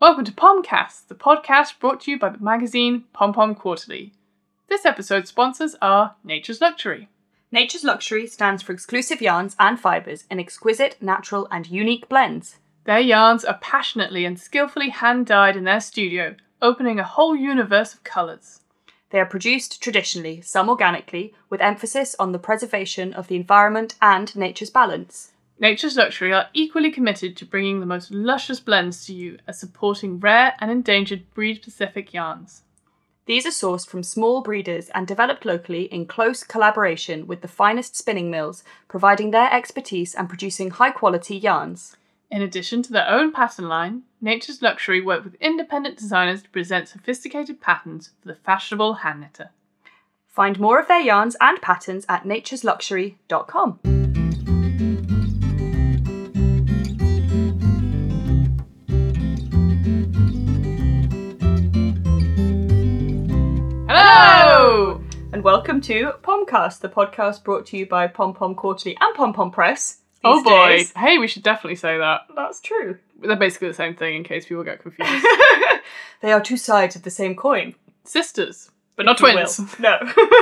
Welcome to Pomcast, the podcast brought to you by the magazine Pom Pom Quarterly. This episode's sponsors are Nature's Luxury. Nature's Luxury stands for exclusive yarns and fibres in exquisite, natural and unique blends. Their yarns are passionately and skillfully hand-dyed in their studio, opening a whole universe of colours. They are produced traditionally, some organically, with emphasis on the preservation of the environment and nature's balance. Nature's Luxury are equally committed to bringing the most luscious blends to you as supporting rare and endangered breed-specific yarns. These are sourced from small breeders and developed locally in close collaboration with the finest spinning mills, providing their expertise and producing high-quality yarns. In addition to their own pattern line, Nature's Luxury work with independent designers to present sophisticated patterns for the fashionable hand knitter. Find more of their yarns and patterns at naturesluxury.com. Hello! And welcome to Pomcast, the podcast brought to you by Pom Pom Quarterly and Pom Pom Press. Oh boy. Days. Hey, we should definitely say that. That's true. They're basically the same thing in case people get confused. They are two sides of the same coin. Sisters, but not if you twins. will. No.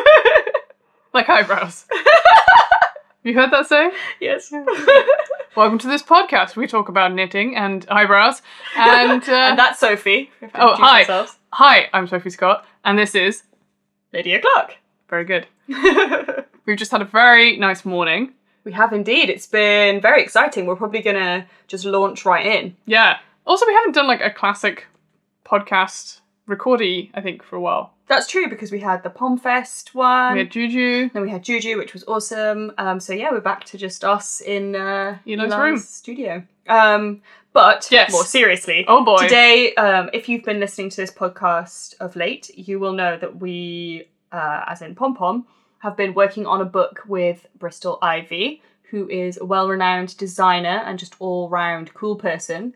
Like eyebrows. Have you heard that saying? Yes. Welcome to this podcast. We talk about knitting and eyebrows. And, And that's Sophie. We have to Oh, introduce hi. ourselves. Hi, I'm Sophie Scott, and this is Lydia Clark. very good. We've just had a very nice morning. We have indeed. It's been very exciting. We're probably going to just launch right in. Yeah. Also, we haven't done like a classic podcast recordy, I think, for a while. That's true because we had the PomFest one. We had Juju. Then we had Juju, which was awesome. So yeah, we're back to just us in Eli's room. studio. But Yes. more seriously, Oh boy. today, if you've been listening to this podcast of late, you will know that we, as in Pom Pom, have been working on a book with Bristol Ivy, who is a well-renowned designer and just all-round cool person.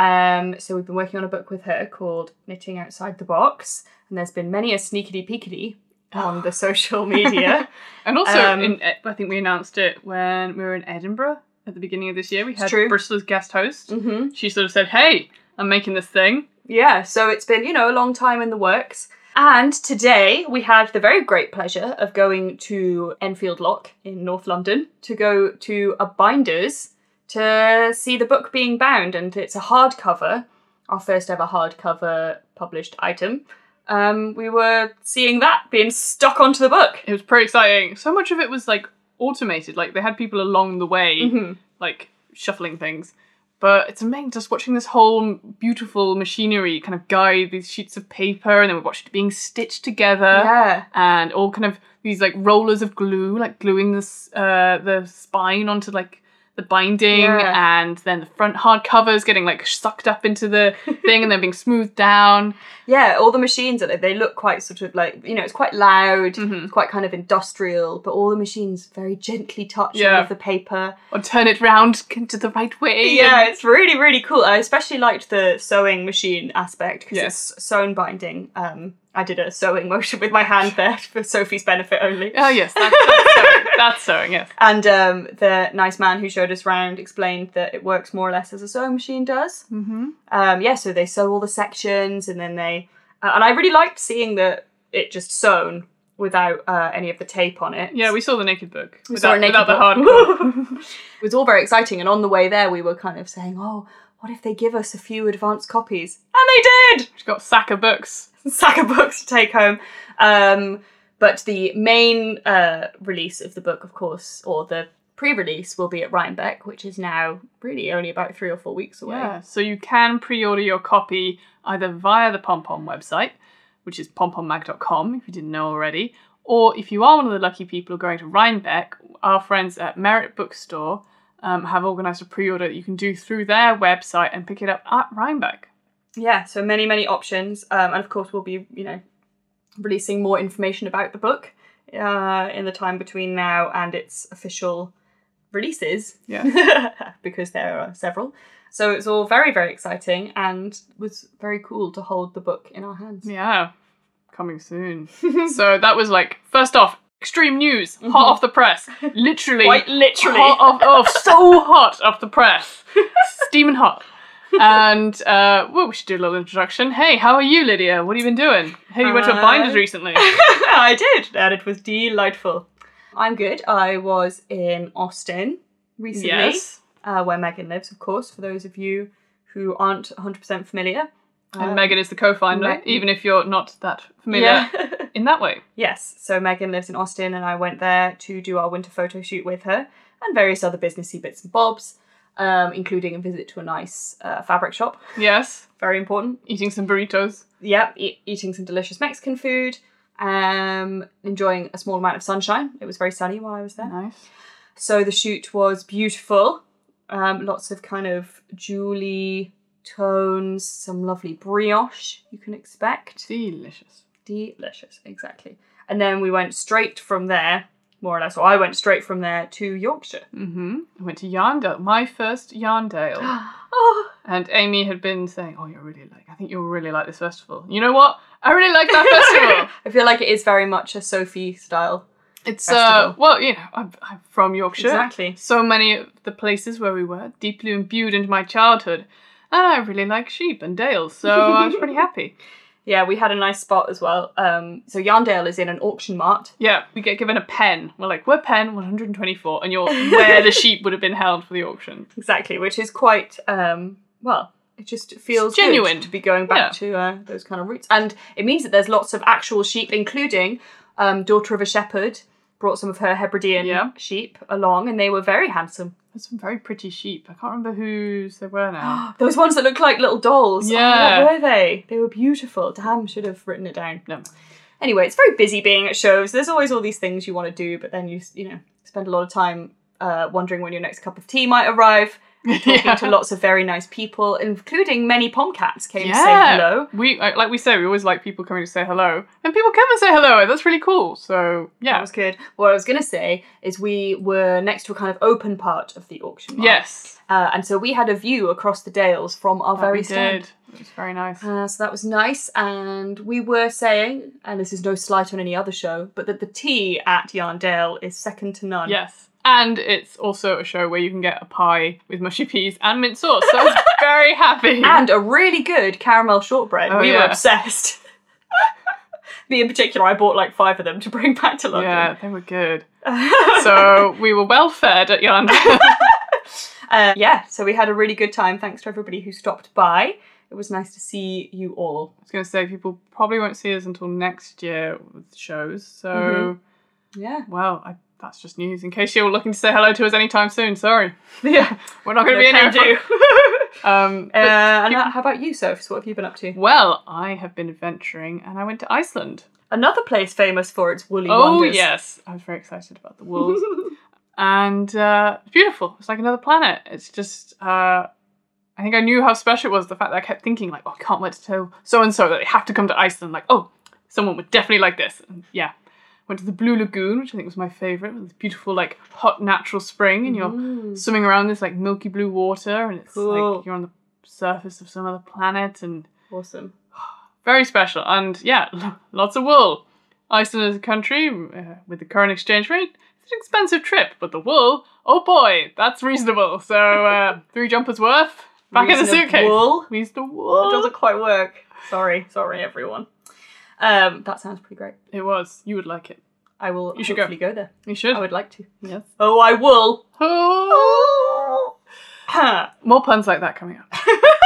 So we've been working on a book with her called Knitting Outside the Box, and there's been many a sneakity-peekity on the social media. And also, Um, I think we announced it when we were in Edinburgh at the beginning of this year. We had true. Bristol as guest host. Mm-hmm. She sort of said, hey, I'm making this thing. Yeah, so it's been, a long time in the works. And today we had the very great pleasure of going to Enfield Lock in North London to go to a binder's to see the book being bound. And it's a hardcover, our first ever hardcover published item. We were seeing that being stuck onto the book. It was pretty exciting. So much of it was like automated. Like they had people along the way, Mm-hmm. like shuffling things. But it's amazing just watching this whole beautiful machinery kind of guide these sheets of paper, and then we watched it being stitched together. Yeah. And all kind of these like rollers of glue, like gluing the spine onto like the binding, Yeah. and then the front hardcovers getting like sucked up into the thing and then being smoothed down. Yeah, all the machines, they look quite sort of like, it's quite loud, Mhm. it's quite kind of industrial, but all the machines very gently touch all Yeah. of the paper. Or turn it round into the right way. Yeah, it's really, really cool. I especially liked the sewing machine aspect because Yes. it's sewn binding. I did a sewing motion with my hand there for Sophie's benefit only. Oh yes, that's sewing. That's sewing, yes. And the nice man who showed us round explained that it works more or less as a sewing machine does. Mm-hmm. So they sew all the sections, and then they... and I really liked seeing that it just sewn without any of the tape on it. Yeah, we saw the naked book. We saw a naked without the book. hardcover. It was all very exciting, and on the way there we were kind of saying, oh, what if they give us a few advance copies? And they did! She's got a sack of books. Sack of books to take home. But the main release of the book, of course, or the pre-release, will be at Rhinebeck, which is now really only about 3 or 4 weeks away. Yeah, so you can pre-order your copy either via the Pom Pom website, which is pompommag.com, if you didn't know already, or if you are one of the lucky people going to Rhinebeck, our friends at Merit Bookstore have organised a pre-order that you can do through their website and pick it up at Rhinebeck. Yeah, so many, many options. And of course, we'll be, releasing more information about the book in the time between now and its official releases. Yeah. Because there are several. So it's all very, very exciting and was very cool to hold the book in our hands. Yeah, coming soon. So that was like, first off, extreme news, hot off the press. Literally. Quite literally. Hot off, so hot off the press. Steaming hot. And well, we should do a little introduction. Hey, how are you, Lydia? What have you been doing? Hey, you went to a Binders recently. I did, and it was delightful. I'm good. I was in Austin recently, Yes. where Megan lives, of course, for those of you who aren't 100% familiar. And Megan is the co-founder, Me- even if you're not that familiar Yeah. in that way. Yes, so Megan lives in Austin, and I went there to do our winter photo shoot with her and various other businessy bits and bobs, including a visit to a nice fabric shop. Yes. Very important. Eating some burritos. Yep, eating some delicious Mexican food, enjoying a small amount of sunshine. It was very sunny while I was there. Nice. So the shoot was beautiful. Lots of kind of jewelly tones, some lovely brioche you can expect. Delicious. Delicious, exactly. And then we went straight from there, more or less, or I went straight from there to Yorkshire. I went to Yarndale, my first Yarndale. Oh, And Amy had been saying, I think you'll really like this festival. You know what? I really like that festival. I feel like it is very much a Sophie style. It's, Festival. well, you know, I'm from Yorkshire. Exactly. So many of the places where we were deeply imbued into my childhood. And I really like sheep and dales, so I was pretty happy. Yeah, we had a nice spot as well. So Yarndale is in an auction mart. Yeah, we get given a pen. We're like, we're pen 124, and you're where the sheep would have been held for the auction. Exactly, which is quite, well, it just feels It's genuine. good to be going back to those kind of roots. And it means that there's lots of actual sheep, including Daughter of a Shepherd brought some of her Hebridean sheep along, and they were very handsome. There's some very pretty sheep. I can't remember whose they were now. Those ones that look like little dolls. Yeah. Oh, what were they? They were beautiful. Damn, should have written it down. No. Anyway, it's very busy being at shows. There's always all these things you want to do, but then you spend a lot of time wondering when your next cup of tea might arrive. Talking to lots of very nice people, including many pomcats came to say hello. Like we say, we always like people coming to say hello. And people come and say hello. That's really cool. So, yeah. That was good. What I was going to say is we were next to a kind of open part of the auction mart. Yes. And so we had a view across the Dales from our very stand. It was very nice. So that was nice. And we were saying, and this is no slight on any other show, but that the tea at Yarndale is second to none. Yes. And it's also a show where you can get a pie with mushy peas and mint sauce. So I was very happy. And a really good caramel shortbread. We were obsessed. Me in particular, I bought like 5 of them to bring back to London. Yeah, they were good. So we were well fed at Yarndale. So we had a really good time. Thanks to everybody who stopped by. It was nice to see you all. I was going to say, people probably won't see us until next year with shows. So, yeah. Well, that's just news. In case you're looking to say hello to us anytime soon, sorry. Yeah. We're not going to be can anywhere. And how about you, Soph? What have you been up to? Well, I have been adventuring and I went to Iceland. Another place famous for its woolly wonders. wonders. Oh, yes. I was very excited about the wolves. And it's beautiful. It's like another planet. It's just, I think I knew how special it was. The fact that I kept thinking, like, oh, I can't wait to tell so-and-so that they have to come to Iceland. Like, oh, someone would definitely like this. And yeah. Went to the Blue Lagoon, which I think was my favourite. With this beautiful, like, hot natural spring. And you're swimming around this, like, milky blue water. And it's like you're on the surface of some other planet. And awesome. Very special. And yeah, lots of wool. Iceland is a country with the current exchange rate. It's an expensive trip, but the wool, oh boy, that's reasonable. So 3 jumpers worth, back in the suitcase. Reasonable. It doesn't quite work. Sorry, everyone. That sounds pretty great. It was. You would like it. I will You should hopefully go there. You should. I would like to. Yes. Oh, I will. Oh. More puns like that coming up.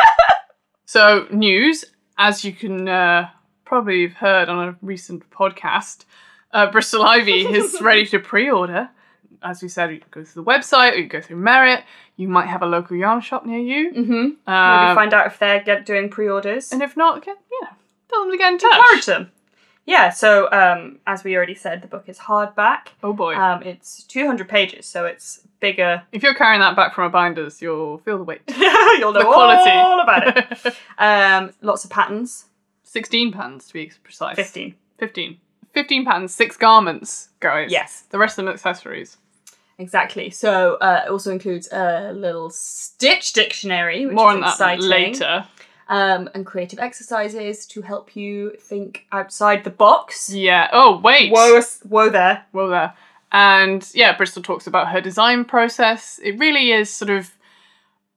So, news. As you can probably have heard on a recent podcast, Bristol Ivy is ready to pre-order. As we said, you go through the website or you go through Merit. You might have a local yarn shop near you. Mm-hmm. Maybe find out if they're doing pre-orders. And if not, tell them to get in touch. Encourage them. Yeah, so as we already said, the book is hardback. Oh boy. It's 200 pages, so it's bigger. If you're carrying that back from a binders, you'll feel the weight. You'll know the quality. all about it. Lots of patterns. 16 patterns to be precise. 15. 15 patterns, 6 garments, guys. Yes. The rest of them accessories. Exactly. So it also includes a little stitch dictionary, which More is on that exciting. later. And creative exercises to help you think outside the box. Yeah. Oh, wait. Whoa there. Whoa there. And yeah, Bristol talks about her design process. It really is sort of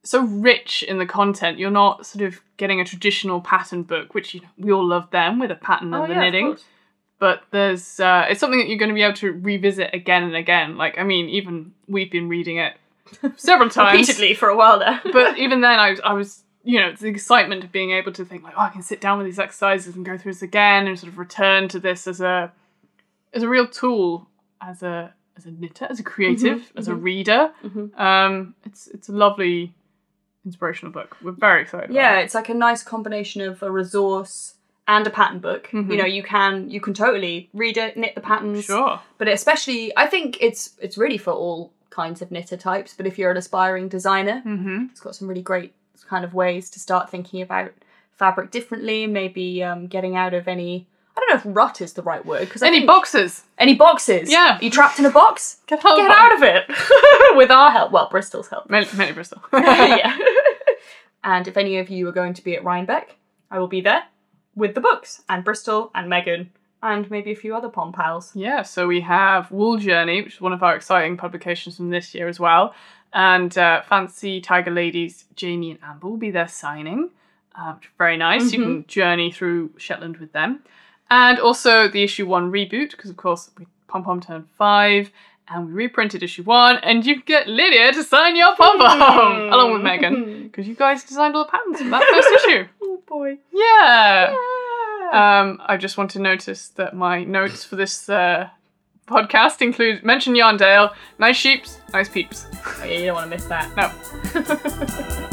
so rich in the content. You're not sort of getting a traditional pattern book, which we all love them with a pattern and the knitting. But there's it's something that you're going to be able to revisit again and again. Like, I mean, even we've been reading it several times. Repeatedly for a while now. But even then I was, it's the excitement of being able to think like, I can sit down with these exercises and go through this again and sort of return to this as a real tool, as a knitter, as a creative, as a reader. It's a lovely inspirational book. We're very excited about it. It's like a nice combination of a resource and a pattern book. You can totally read it, knit the patterns. Sure. But especially, I think it's really for all kinds of knitter types. But if you're an aspiring designer, it's got some really great kind of ways to start thinking about fabric differently. Maybe getting out of any, I don't know if rut is the right word. Any boxes. Any boxes. Yeah. Are you trapped in a box? Get out of it. With our help. Well, Bristol's help. Mainly Bristol. Yeah. And if any of you are going to be at Rhinebeck, I will be there with the books, and Bristol, and Megan, and maybe a few other pom pals. Yeah, so we have Wool Journey, which is one of our exciting publications from this year as well, and Fancy Tiger Ladies, Jamie and Amber will be there signing, which is very nice. You can journey through Shetland with them. And also the issue 1 reboot, because of course Pom Pom turned 5, and we reprinted issue 1, and you get Lydia to sign your Pom Pom, along with Megan, because you guys designed all the patterns for that first issue. Oh boy. Yeah. I just want to notice that my notes for this podcast include mention Yarndale, nice sheeps, nice peeps. Oh yeah, you don't want to miss that. No.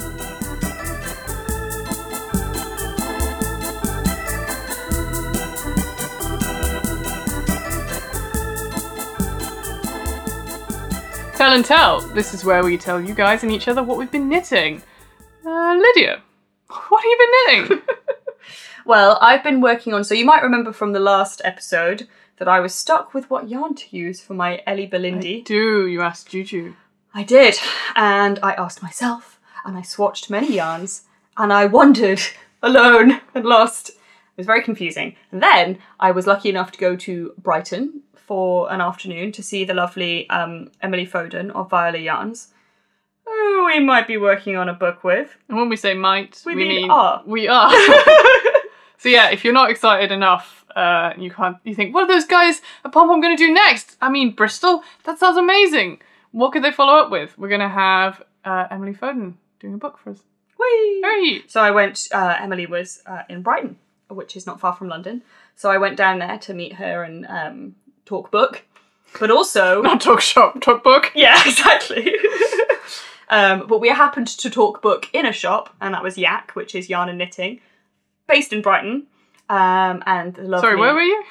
Tell and Tell. This is where we tell you guys and each other what we've been knitting. Lydia, what have you been knitting? Well, I've been working on, so you might remember from the last episode that I was stuck with what yarn to use for my Ellie Belindy. You asked Juju. I did, and I asked myself, and I swatched many yarns, and I wandered alone and lost. It was very confusing. And then I was lucky enough to go to Brighton for an afternoon to see the lovely Emily Foden of Viola Yarns, who we might be working on a book with. And when we say might, we mean are. We are. So yeah, if you're not excited enough, you think, what are those guys at Pom Pom going to do next? I mean, Bristol? That sounds amazing. What could they follow up with? We're going to have Emily Foden doing a book for us. Whee! Hey! So I went, Emily was in Brighton, which is not far from London. So I went down there to meet her and talk book, but also... Not talk shop, talk book. Yeah, exactly. But we happened to talk book in a shop, and that was Yak, which is Yarn and Knitting, based in Brighton. And the lovely... Sorry, where were you?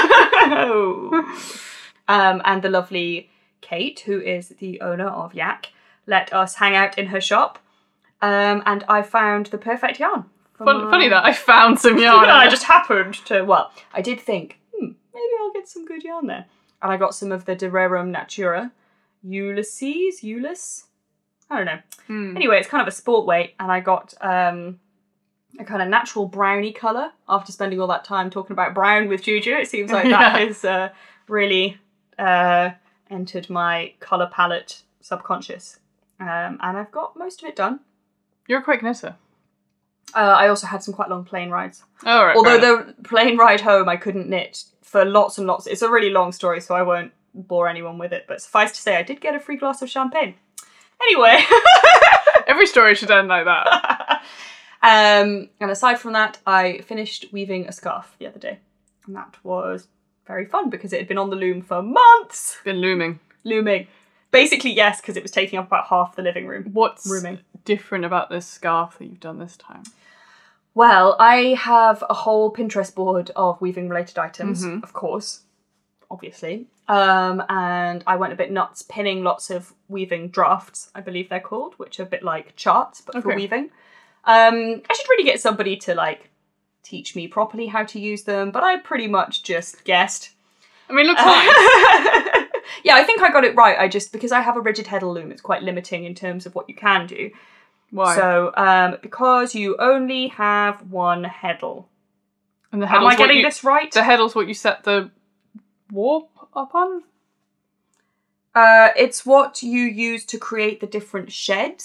And the lovely Kate, who is the owner of Yak, let us hang out in her shop. And I found the perfect yarn. Funny that I found some yarn. I just happened to... Well, I did think, maybe I'll get some good yarn there. And I got some of the De Rerum Natura Ulysses? I don't know. Anyway, it's kind of a sport weight, and I got a kind of natural browny colour after spending all that time talking about brown with Juju. It seems like that has really entered my colour palette subconscious. And I've got most of it done. You're a quick knitter. I also had some quite long plane rides. Oh, right. Although the plane ride home I couldn't knit for lots and lots. It's a really long story, so I won't bore anyone with it. But suffice to say, I did get a free glass of champagne. Anyway. Every story should end like that. And aside from that, I finished weaving a scarf the other day. And that was very fun because it had been on the loom for months. Been looming. Basically, yes, because it was taking up about half the living room. What's rooming. Different about this scarf that you've done this time? Well, I have a whole Pinterest board of weaving related items, of course, obviously. And I went a bit nuts pinning lots of weaving drafts, I believe they're called, which are a bit like charts, but for weaving. I should really get somebody to teach me properly how to use them, but I pretty much just guessed. I mean, it looks nice. Yeah, I think I got it right. Because I have a rigid heddle loom, it's quite limiting in terms of what you can do. Why? So, because you only have one heddle. And the Am I getting this right? The heddle's what you set the warp up on? It's what you use to create the different sheds.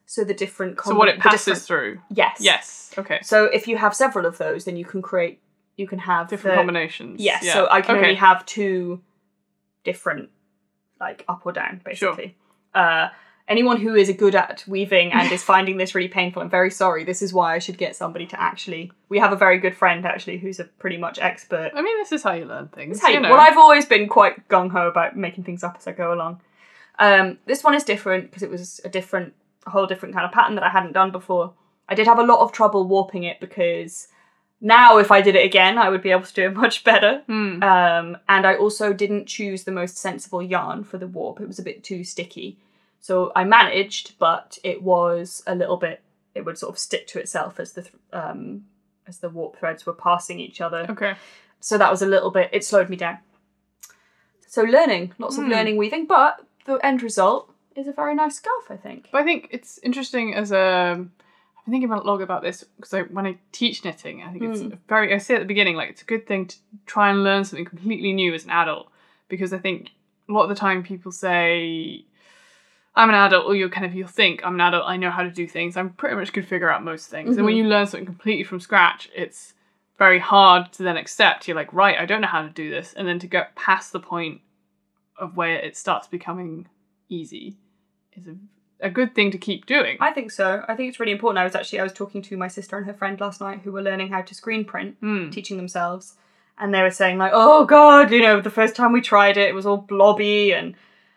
So the different... So what it passes through? Yes. Yes, okay. So if you have several of those, then you can have... Different combinations. Yes, yeah. so I can only have 2 different, like, up or down, basically. Sure. Anyone who is good at weaving and is finding this really painful, I'm very sorry. This is why I should get somebody to actually... We have a very good friend, actually, who's a pretty much expert. I mean, this is how you learn things. Well, I've always been quite gung-ho about making things up as I go along. This one is different because it was a whole different kind of pattern that I hadn't done before. I did have a lot of trouble warping it because now if I did it again, I would be able to do it much better. And I also didn't choose the most sensible yarn for the warp. It was a bit too sticky. So I managed, but it was a little bit, it would sort of stick to itself as the warp threads were passing each other. Okay. So that was a little bit, it slowed me down. So lots of learning weaving, but the end result is a very nice scarf, I think. But I think it's interesting I've been thinking a lot about this because when I teach knitting, I think it's I say at the beginning, like, it's a good thing to try and learn something completely new as an adult, because I think a lot of the time people say, I'm an adult, or you'll think, I'm an adult, I know how to do things, I'm pretty much could figure out most things. And when you learn something completely from scratch, it's very hard to then accept. You're like, right, I don't know how to do this. And then to get past the point of where it starts becoming easy is a good thing to keep doing. I think so. I think it's really important. I was talking to my sister and her friend last night who were learning how to screen print, teaching themselves. And they were saying, like, oh God, the first time we tried it, it was all blobby and...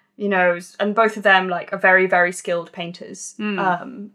and both of them, like, are very, very skilled painters. And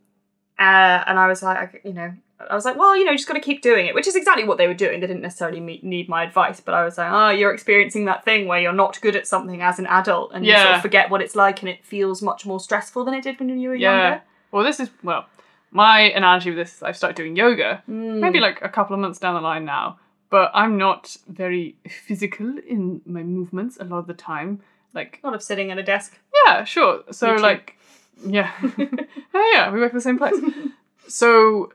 I was like, well, you just got to keep doing it, which is exactly what they were doing. They didn't necessarily need my advice, but I was like, oh, you're experiencing that thing where you're not good at something as an adult and you sort of forget what it's like and it feels much more stressful than it did when you were younger. Well, my analogy with this is I've started doing yoga, maybe like a couple of months down the line now, but I'm not very physical in my movements a lot of the time. Like, a lot of sitting at a desk. Yeah, sure. So, like, yeah. Yeah, we work at the same place. So,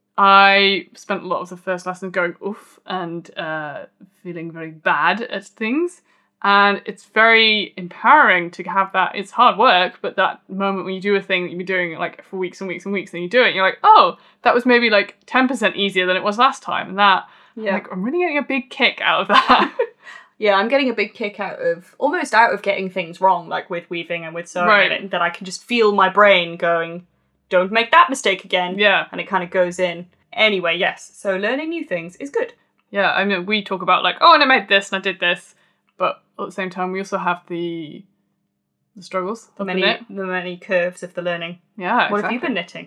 I spent a lot of the first lesson going oof and feeling very bad at things. And it's very empowering to have that. It's hard work, but that moment when you do a thing that you've been doing like for weeks and weeks and weeks, and you do it, and you're like, oh, that was maybe like 10% easier than it was last time. And that, I'm really getting a big kick out of that. Yeah, I'm getting a big kick out of getting things wrong, like with weaving and with sewing, and that I can just feel my brain going, don't make that mistake again. Yeah. And it kind of goes in. Anyway, yes. So learning new things is good. Yeah, I mean, we talk about like, oh, and I made this and I did this. But at the same time, we also have the struggles. The many curves of the learning. Yeah, What have you been knitting?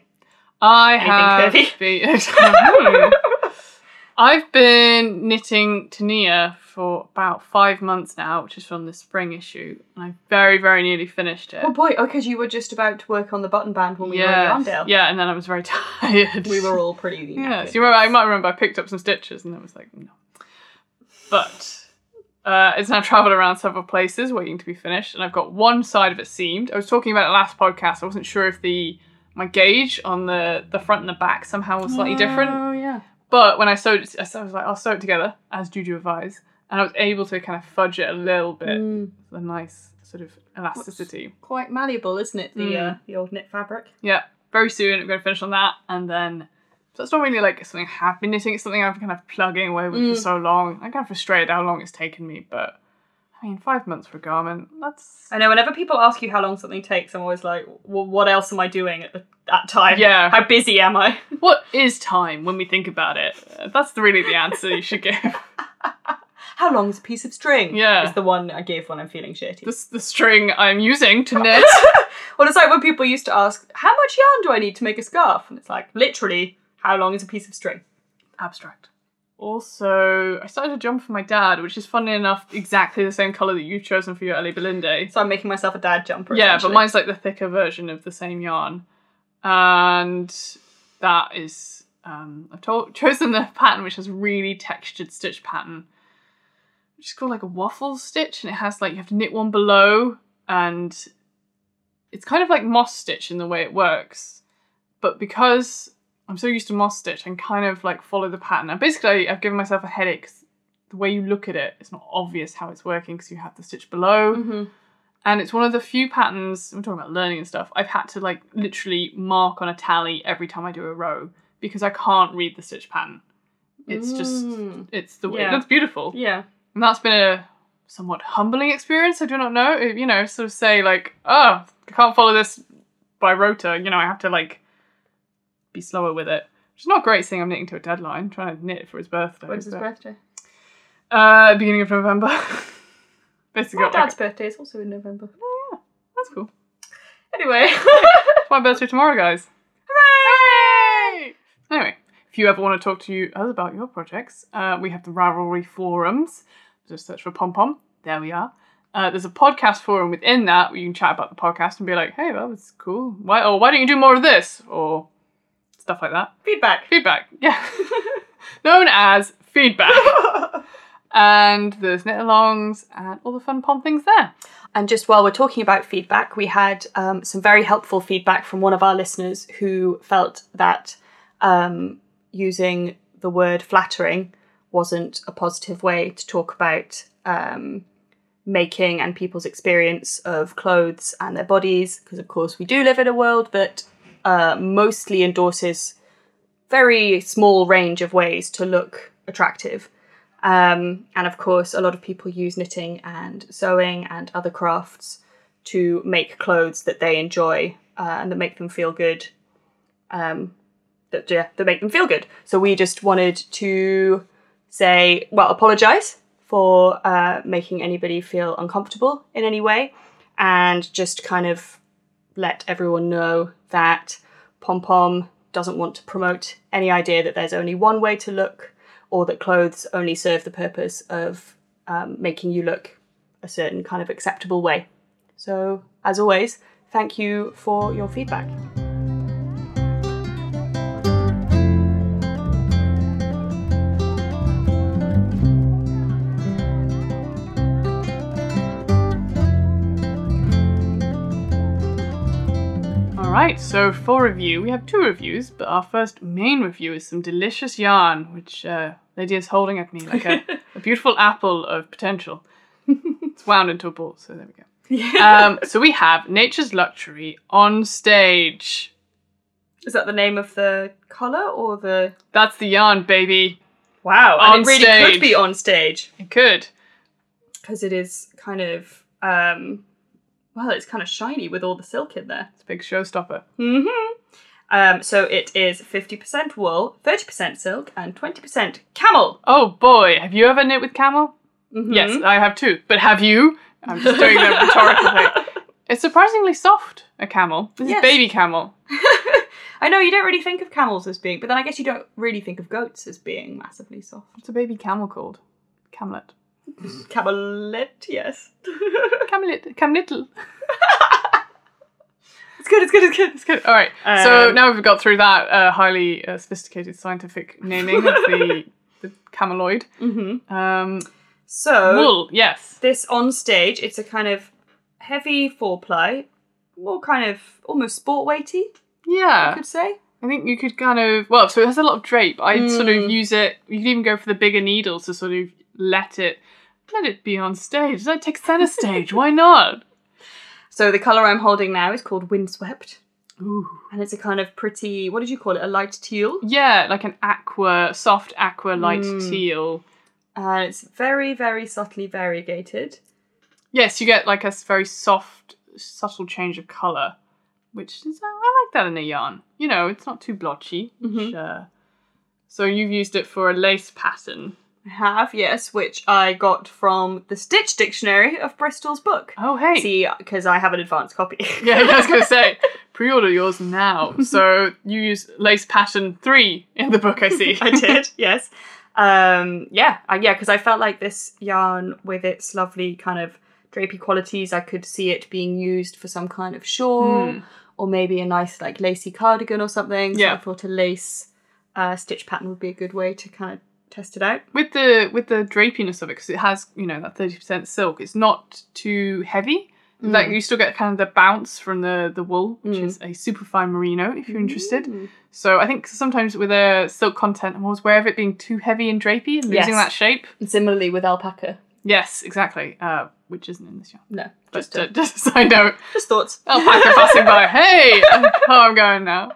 I've been knitting Tania for about 5 months now, which is from the spring issue, and I very, very nearly finished it. Oh boy, because you were just about to work on the button band when we were in Yarndale. Yeah, and then I was very tired. We were all pretty... Yeah, so I might remember I picked up some stitches and I was like, no. But it's now travelled around several places waiting to be finished, and I've got one side of it seamed. I was talking about it last podcast, I wasn't sure if my gauge on the front and the back somehow was slightly different. Oh, yeah. But when I sewed it, I was like, I'll sew it together, as Juju advised. And I was able to kind of fudge it a little bit. A nice sort of elasticity. It's quite malleable, isn't it? The old knit fabric. Yeah. Very soon I'm going to finish on that. And then, so it's not really like something I have been knitting. It's something I've kind of plugging away with for so long. I'm kind of frustrated how long it's taken me. But, I mean, 5 months for a garment, that's... I know, whenever people ask you how long something takes, I'm always like, well, what else am I doing at that time? Yeah. How busy am I? What is time when we think about it? That's really the answer you should give. How long is a piece of string? Yeah. Is the one I give when I'm feeling shitty. The string I'm using to knit. Well, it's like when people used to ask, how much yarn do I need to make a scarf? And it's like, literally, how long is a piece of string? Abstract. Also, I started a jumper for my dad, which is, funnily enough, exactly the same colour that you've chosen for your Ellie Belinde. So I'm making myself a dad jumper, yeah, but mine's like the thicker version of the same yarn. And that is... I've chosen the pattern which has a really textured stitch pattern, which is called like a waffle stitch, and it has like, you have to knit one below, and it's kind of like moss stitch in the way it works. But because I'm so used to moss stitch and kind of like follow the pattern. And basically I've given myself a headache because the way you look at it, it's not obvious how it's working because you have the stitch below. And it's one of the few patterns, I'm talking about learning and stuff, I've had to like literally mark on a tally every time I do a row because I can't read the stitch pattern. It's just, it looks beautiful. Yeah. And that's been a somewhat humbling experience. I do not know, you know, sort of say like, oh, I can't follow this by rota. You know, I have to like be slower with it. Which is not great seeing I'm knitting to a deadline. I'm trying to knit for his birthday. When's his birthday? Beginning of November. Basically, My dad's birthday is also in November. Oh yeah, that's cool. Anyway. It's my birthday tomorrow, guys. Hooray! Anyway, if you ever want to talk to us about your projects, we have the Ravelry forums. Just search for Pom Pom. There we are. There's a podcast forum within that where you can chat about the podcast and be like, hey, that was cool. Why don't you do more of this? Or stuff like that. Feedback, yeah. Known as feedback. And there's knit-alongs and all the fun Pom things there. And just while we're talking about feedback, we had some very helpful feedback from one of our listeners who felt that using the word flattering wasn't a positive way to talk about making and people's experience of clothes and their bodies, because of course we do live in a world that mostly endorses very small range of ways to look attractive. And of course, a lot of people use knitting and sewing and other crafts to make clothes that they enjoy and that make them feel good. That make them feel good. So we just wanted to say, well, apologise for making anybody feel uncomfortable in any way, and just kind of let everyone know that Pom Pom doesn't want to promote any idea that there's only one way to look, or that clothes only serve the purpose of making you look a certain kind of acceptable way. So, as always, thank you for your feedback. Alright, so for review, we have 2 reviews, but our first main review is some delicious yarn, which Lydia's holding at me like a beautiful apple of potential. It's wound into a ball, so there we go. Yeah. So we have Nature's Luxury on Stage. Is that the name of the colour or the... That's the yarn, baby. Wow, On and it really stage. could be on stage. It could. Because it is kind of... well, it's kind of shiny with all the silk in there. It's a big showstopper. Mm-hmm. So it is 50% wool, 30% silk, and 20% camel. Oh boy, have you ever knit with camel? Mm-hmm. Yes, I have too. But have you? I'm just doing the rhetorical thing. It's surprisingly soft, a camel. This is baby camel. I know, you don't really think of camels as being, but then I guess you don't really think of goats as being massively soft. What's a baby camel called? Camlet. Camelet, yes. Camnittle. It's good. All right. So now we've got through that highly sophisticated scientific naming of the cameloid. Mm-hmm. So wool, yes. This on stage, it's a kind of heavy 4-ply, more kind of almost sport weighty. Yeah, I could say. I think you could kind of so it has a lot of drape. I'd sort of use it. You could even go for the bigger needles to sort of let it be on stage. Let it take center stage. Why not? So the colour I'm holding now is called Windswept. Ooh. And it's a kind of pretty, what did you call it? A light teal? Yeah, like an soft aqua light teal. It's very, very subtly variegated. Yes, you get like a very soft, subtle change of colour, which is, I like that in a yarn. You know, it's not too blotchy. Which, so you've used it for a lace pattern. I have, yes, which I got from the Stitch Dictionary of Bristol's book. Oh, hey. See, because I have an advanced copy. Yeah, I was going to say, pre-order yours now. So you use lace pattern 3 in the book, I see. I did, yes. Because I felt like this yarn, with its lovely kind of drapey qualities, I could see it being used for some kind of shawl, or maybe a nice like lacy cardigan or something. So I thought a lace stitch pattern would be a good way to kind of test it out. With the drapiness of it, because it has, that 30% silk, it's not too heavy. Like you still get kind of the bounce from the wool, which is a superfine merino if you're interested. So I think sometimes with a silk content, I'm always aware of it being too heavy and drapey and losing that shape. And similarly with alpaca. Yes, exactly. which isn't in this yarn. No, Just a side note. just thoughts. Alpaca passing by. Hey, I'm going now.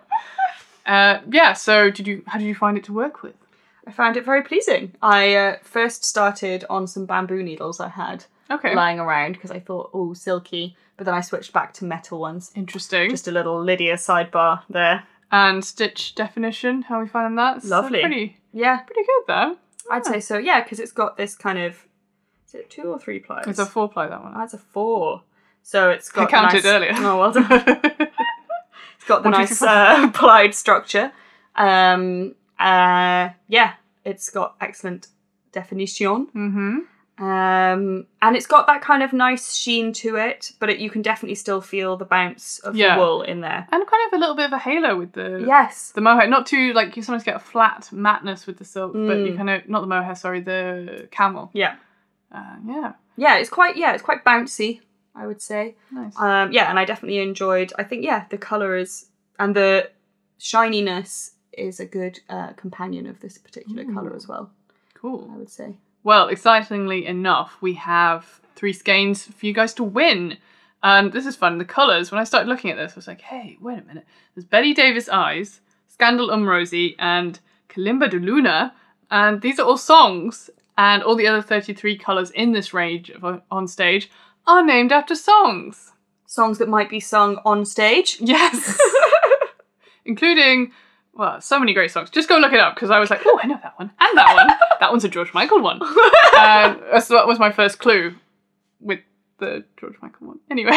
So how did you find it to work with? I found it very pleasing. I first started on some bamboo needles I had lying around because I thought, oh, silky. But then I switched back to metal ones. Interesting. Just a little Lydia sidebar there. And stitch definition, how are we finding that? It's Lovely. Pretty Yeah. good though. I'd say so, yeah, because it's got this kind of... Is it 2 or 3 plies? It's a 4-ply, that one. That's a 4. So it's got I counted earlier. Oh, well done. It's got the nice plied structure. It's got excellent definition. Mm-hmm. And it's got that kind of nice sheen to it, but you can definitely still feel the bounce of the wool in there. And kind of a little bit of a halo with the the mohair. Not too, like, you sometimes get a flat matteness with the silk, but you kind of, not the mohair, sorry, the camel. Yeah. Yeah, it's quite bouncy, I would say. Nice. And I definitely enjoyed, I think, the colour is, and the shininess is a good companion of this particular colour as well. Cool. I would say. Well, excitingly enough, we have 3 skeins for you guys to win. And this is fun. The colours, when I started looking at this, I was like, hey, wait a minute. There's Betty Davis Eyes, Scandal Rosie, and Kalimba de Luna. And these are all songs. And all the other 33 colours in this range on stage are named after songs. Songs that might be sung on stage? Yes. Including... Well, so many great songs. Just go look it up, because I was like, oh, I know that one. And that one. That one's a George Michael one. That was my first clue with the George Michael one. Anyway.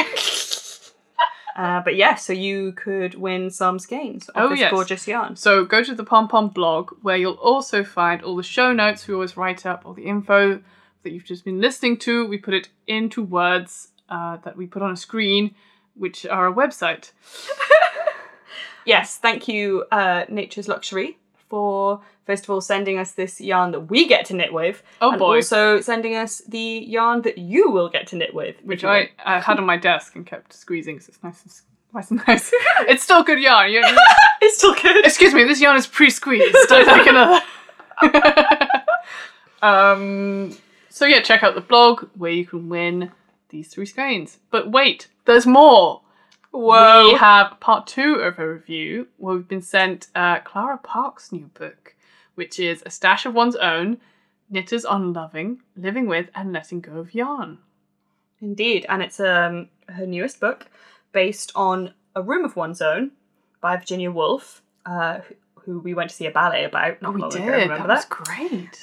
So you could win some skeins of this gorgeous yarn. So go to the Pom Pom blog, where you'll also find all the show notes. We always write up all the info that you've just been listening to. We put it into words that we put on a screen, which are a website. Yes, thank you, Nature's Luxury, for, first of all, sending us this yarn that we get to knit with. Oh, boy. And also sending us the yarn that you will get to knit with. Which I had on my desk and kept squeezing, because it's nice and nice. It's still good yarn. It's still good. Excuse me, this yarn is pre-squeezed. I'd like another. So yeah, check out the blog, where you can win these 3 skeins. But wait, there's more. Whoa. We have part 2 of a review where we've been sent Clara Park's new book, which is A Stash of One's Own, Knitters on Loving, Living With and Letting Go of Yarn. Indeed, and it's her newest book based on A Room of One's Own by Virginia Woolf, who we went to see a ballet about not long ago. Remember that was great.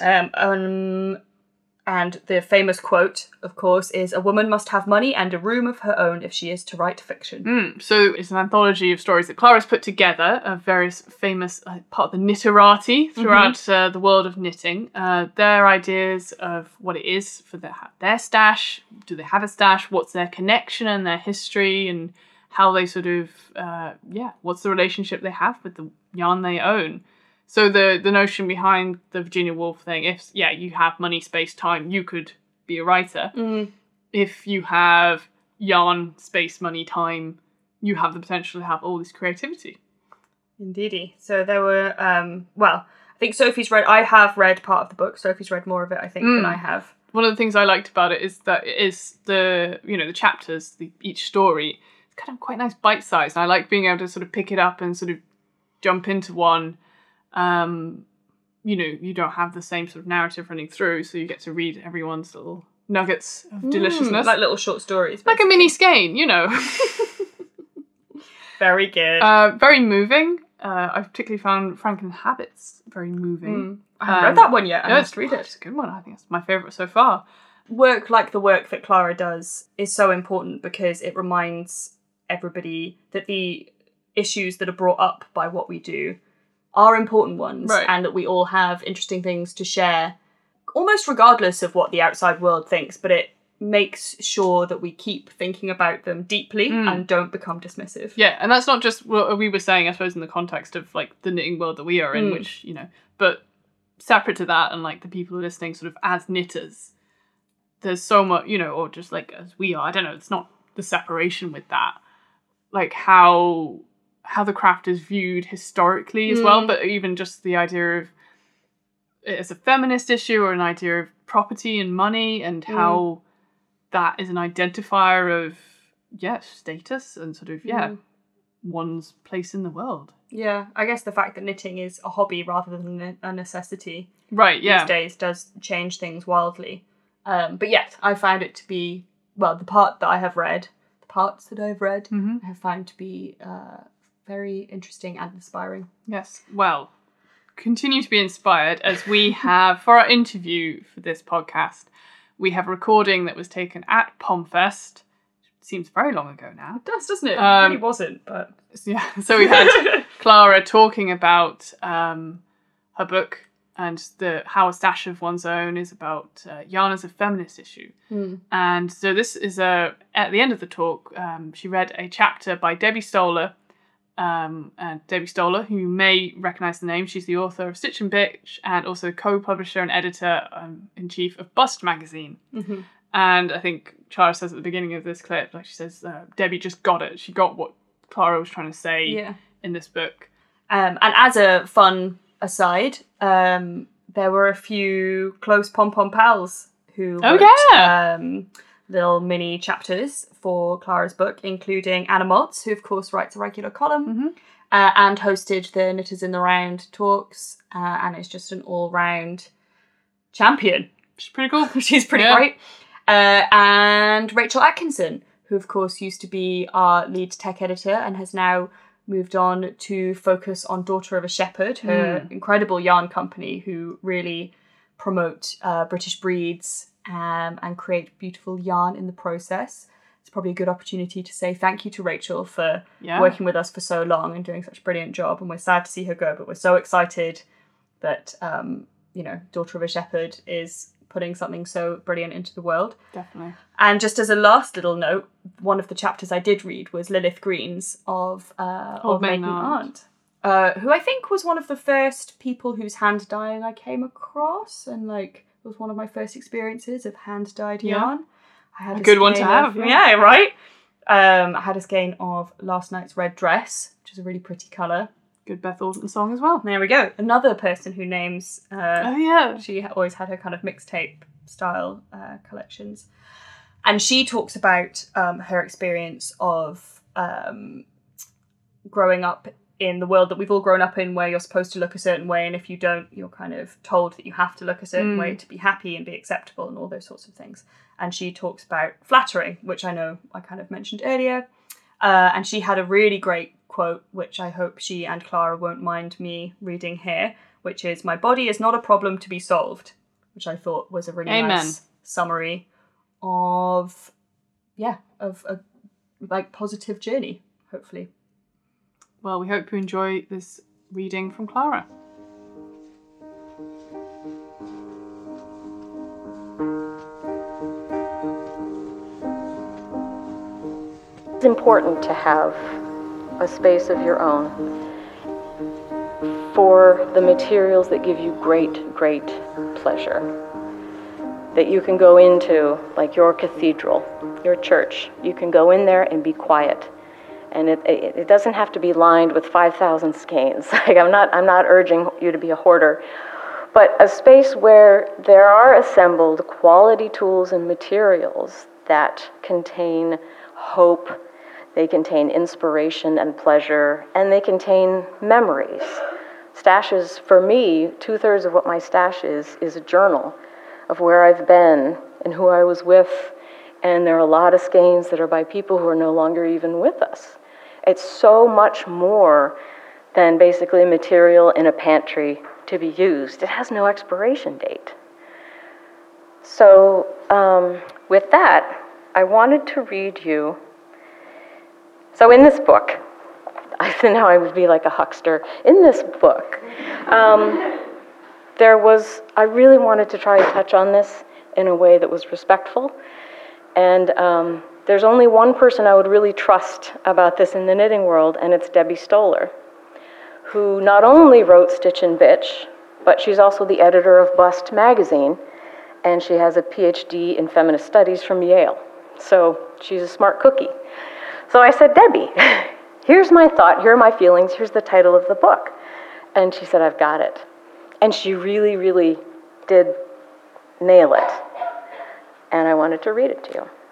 And the famous quote, of course, is, "A woman must have money and a room of her own if she is to write fiction." So it's an anthology of stories that Clara's put together of various famous part of the knitterati throughout the world of knitting. Their ideas of what it is for their stash. Do they have a stash? What's their connection and their history, and how they sort of, what's the relationship they have with the yarn they own. So the notion behind the Virginia Woolf thing, if you have money, space, time, you could be a writer. If you have yarn, space, money, time, you have the potential to have all this creativity. Indeedy. So there were, I think Sophie's I have read part of the book. Sophie's read more of it, I think, than I have. One of the things I liked about it is that it is the chapters, each story, it's kind of quite nice bite-sized. And I like being able to sort of pick it up and sort of jump into one. You don't have the same sort of narrative running through, so you get to read everyone's little nuggets of deliciousness. Like little short stories. Basically. Like a mini skein, Very good. Very moving. I've particularly found Franklin's Habits very moving. I haven't read that one yet. I must read it. It's a good one. I think it's my favourite so far. Work like the work that Clara does is so important because it reminds everybody that the issues that are brought up by what we do are important ones, and that we all have interesting things to share, almost regardless of what the outside world thinks, but it makes sure that we keep thinking about them deeply and don't become dismissive. Yeah, and that's not just what we were saying, I suppose, in the context of like the knitting world that we are in, which, but separate to that and like the people listening sort of as knitters, there's so much, or just like as we are, I don't know, it's not the separation with that, like how the craft is viewed historically as well, but even just the idea of it as a feminist issue or an idea of property and money and how that is an identifier of, status and sort of, one's place in the world. Yeah, I guess the fact that knitting is a hobby rather than a necessity these days does change things wildly. But yes, I found it to be, the parts that I've read, I have found to be very interesting and inspiring. Yes, well, continue to be inspired as we have, for our interview for this podcast, we have a recording that was taken at PomFest. Seems very long ago now. It does, doesn't it? It really wasn't, but... Yeah, so we had Clara talking about her book and how a stash of one's own is about yarn as a feminist issue. And so this is at the end of the talk, she read a chapter by Debbie Stoller. And Debbie Stoller, who you may recognise the name, she's the author of Stitch and Bitch and also co-publisher and editor-in-chief of Bust magazine. Mm-hmm. And I think Clara says at the beginning of this clip, she says, Debbie just got it. She got what Clara was trying to say in this book. And as a fun aside, there were a few close pom-pom pals who wrote little mini chapters for Clara's book, including Anna Motz, who of course writes a regular column, and hosted the Knitters in the Round talks, and is just an all-round champion. She's pretty cool. She's pretty great. And Rachel Atkinson, who of course used to be our lead tech editor and has now moved on to focus on Daughter of a Shepherd, her incredible yarn company who really promote British breeds and create beautiful yarn in the process. It's probably a good opportunity to say thank you to Rachel for working with us for so long and doing such a brilliant job. And we're sad to see her go, but we're so excited that, Daughter of a Shepherd is putting something so brilliant into the world. Definitely. And just as a last little note, one of the chapters I did read was Lilith Green's of Old Maiden Aunt, who I think was one of the first people whose hand dyeing I came across, and was one of my first experiences of hand dyed yarn. I had a good one to have. Yeah, right. I had a skein of Last Night's Red Dress, which is a really pretty colour. Good Beth Orton song as well. There we go. Another person who names... She always had her kind of mixtape style collections. And she talks about her experience of growing up in the world that we've all grown up in, where you're supposed to look a certain way, and if you don't, you're kind of told that you have to look a certain way to be happy and be acceptable and all those sorts of things. And she talks about flattering, which I know I kind of mentioned earlier. And she had a really great quote, which I hope she and Clara won't mind me reading here, which is, "My body is not a problem to be solved," which I thought was a really nice summary of a positive journey, hopefully. Well, we hope you enjoy this reading from Clara. It's important to have a space of your own for the materials that give you great, great pleasure. That you can go into, like your cathedral, your church. You can go in there and be quiet. And it doesn't have to be lined with 5,000 skeins. I'm not urging you to be a hoarder, but a space where there are assembled quality tools and materials that contain hope, they contain inspiration and pleasure, and they contain memories. Stashes, for me, 2/3 of what my stash is a journal of where I've been and who I was with, and there are a lot of skeins that are by people who are no longer even with us. It's so much more than basically material in a pantry to be used. It has no expiration date. So with that, I wanted to read you. So in this book, now I would be like a huckster. In this book, I really wanted to try to touch on this in a way that was respectful. And there's only one person I would really trust about this in the knitting world, and it's Debbie Stoller, who not only wrote Stitch and Bitch, but she's also the editor of Bust magazine, and she has a PhD in feminist studies from Yale. So she's a smart cookie. So I said, "Debbie, here's my thought, here are my feelings, here's the title of the book." And she said, "I've got it." And she really, really did nail it. And I wanted to read it to you.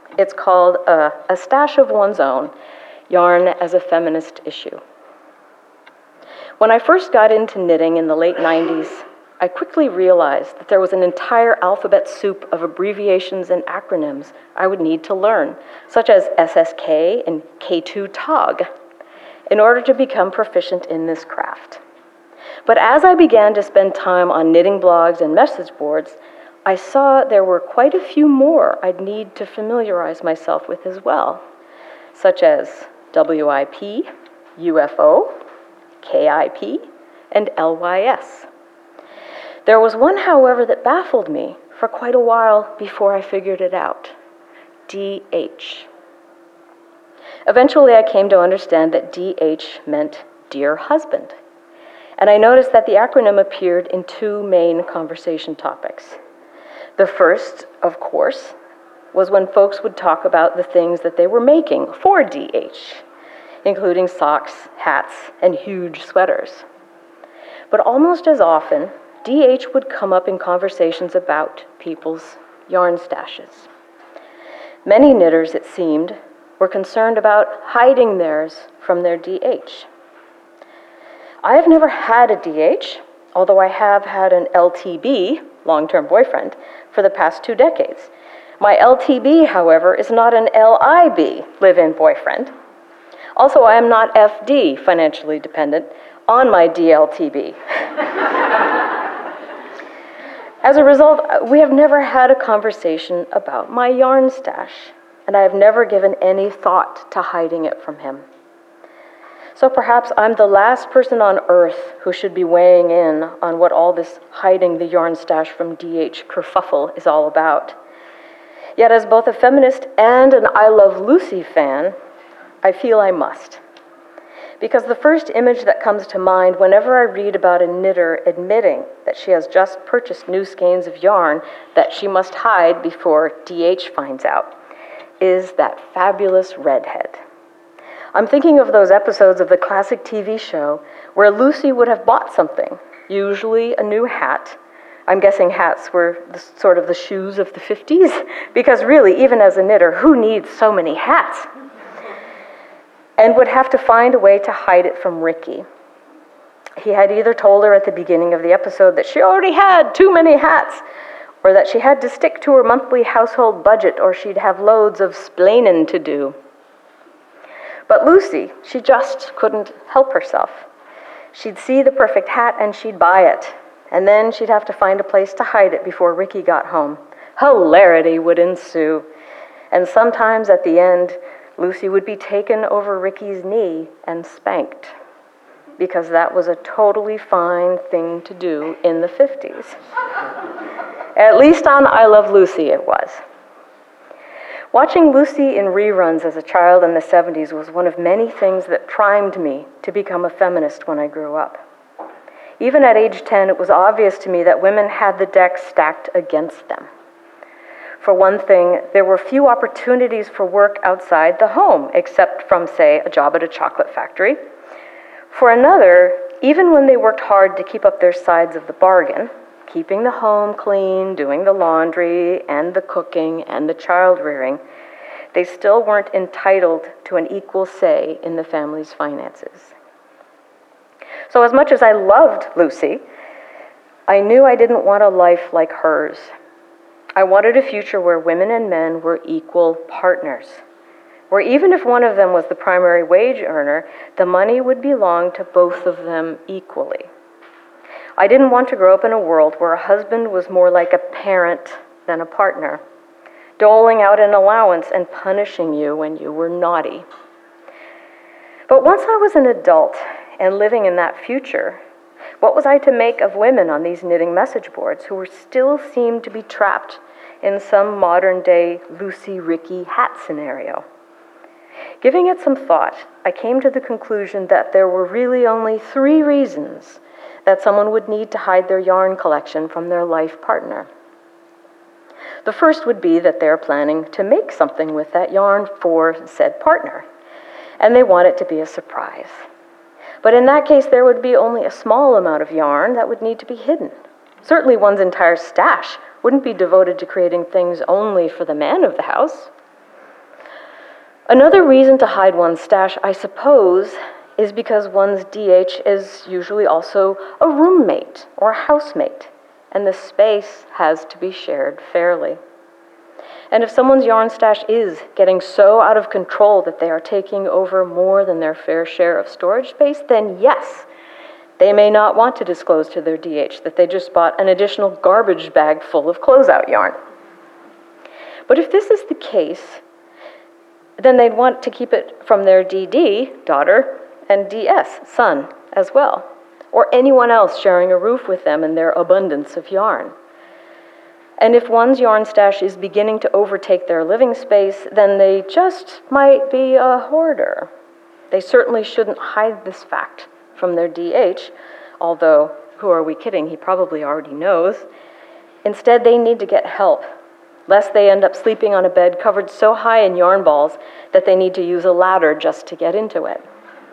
It's called A Stash of One's Own, Yarn as a Feminist Issue. When I first got into knitting in the late 90s, I quickly realized that there was an entire alphabet soup of abbreviations and acronyms I would need to learn, such as SSK and K2 TOG, in order to become proficient in this craft. But as I began to spend time on knitting blogs and message boards, I saw there were quite a few more I'd need to familiarize myself with as well, such as WIP, UFO, KIP, and LYS. There was one, however, that baffled me for quite a while before I figured it out: DH. Eventually, I came to understand that DH meant Dear Husband, and I noticed that the acronym appeared in two main conversation topics. The first, of course, was when folks would talk about the things that they were making for DH, including socks, hats, and huge sweaters. But almost as often, DH would come up in conversations about people's yarn stashes. Many knitters, it seemed, were concerned about hiding theirs from their DH. I have never had a DH, although I have had an LTB, long-term boyfriend, for the past 2 decades. My LTB, however, is not an LIB, live-in boyfriend. Also, I am not FD, financially dependent, on my DLTB. As a result, we have never had a conversation about my yarn stash, and I have never given any thought to hiding it from him. So perhaps I'm the last person on earth who should be weighing in on what all this hiding the yarn stash from DH kerfuffle is all about. Yet as both a feminist and an I Love Lucy fan, I feel I must. Because the first image that comes to mind whenever I read about a knitter admitting that she has just purchased new skeins of yarn that she must hide before DH finds out is that fabulous redhead. I'm thinking of those episodes of the classic TV show where Lucy would have bought something, usually a new hat. I'm guessing hats were sort of the shoes of the 50s, because really, even as a knitter, who needs so many hats? And would have to find a way to hide it from Ricky. He had either told her at the beginning of the episode that she already had too many hats, or that she had to stick to her monthly household budget, or she'd have loads of splainin' to do. But Lucy, she just couldn't help herself. She'd see the perfect hat and she'd buy it, and then she'd have to find a place to hide it before Ricky got home. Hilarity would ensue, and sometimes at the end, Lucy would be taken over Ricky's knee and spanked, because that was a totally fine thing to do in the 50s. At least on I Love Lucy it was. Watching Lucy in reruns as a child in the 70s was one of many things that primed me to become a feminist when I grew up. Even at age 10, it was obvious to me that women had the deck stacked against them. For one thing, there were few opportunities for work outside the home, except from, say, a job at a chocolate factory. For another, even when they worked hard to keep up their sides of the bargain, keeping the home clean, doing the laundry, and the cooking, and the child rearing, they still weren't entitled to an equal say in the family's finances. So as much as I loved Lucy, I knew I didn't want a life like hers. I wanted a future where women and men were equal partners, where even if one of them was the primary wage earner, the money would belong to both of them equally. I didn't want to grow up in a world where a husband was more like a parent than a partner, doling out an allowance and punishing you when you were naughty. But once I was an adult and living in that future, what was I to make of women on these knitting message boards who still seemed to be trapped in some modern-day Lucy-Ricky hat scenario? Giving it some thought, I came to the conclusion that there were really only 3 reasons that someone would need to hide their yarn collection from their life partner. The first would be that they're planning to make something with that yarn for said partner, and they want it to be a surprise. But in that case, there would be only a small amount of yarn that would need to be hidden. Certainly one's entire stash wouldn't be devoted to creating things only for the man of the house. Another reason to hide one's stash, I suppose, is because one's DH is usually also a roommate or a housemate, and the space has to be shared fairly. And if someone's yarn stash is getting so out of control that they are taking over more than their fair share of storage space, then yes, they may not want to disclose to their DH that they just bought an additional garbage bag full of closeout yarn. But if this is the case, then they'd want to keep it from their DD, daughter, and DS, son, as well, or anyone else sharing a roof with them in their abundance of yarn. And if one's yarn stash is beginning to overtake their living space, then they just might be a hoarder. They certainly shouldn't hide this fact from their DH, although, who are we kidding, he probably already knows. Instead, they need to get help, lest they end up sleeping on a bed covered so high in yarn balls that they need to use a ladder just to get into it.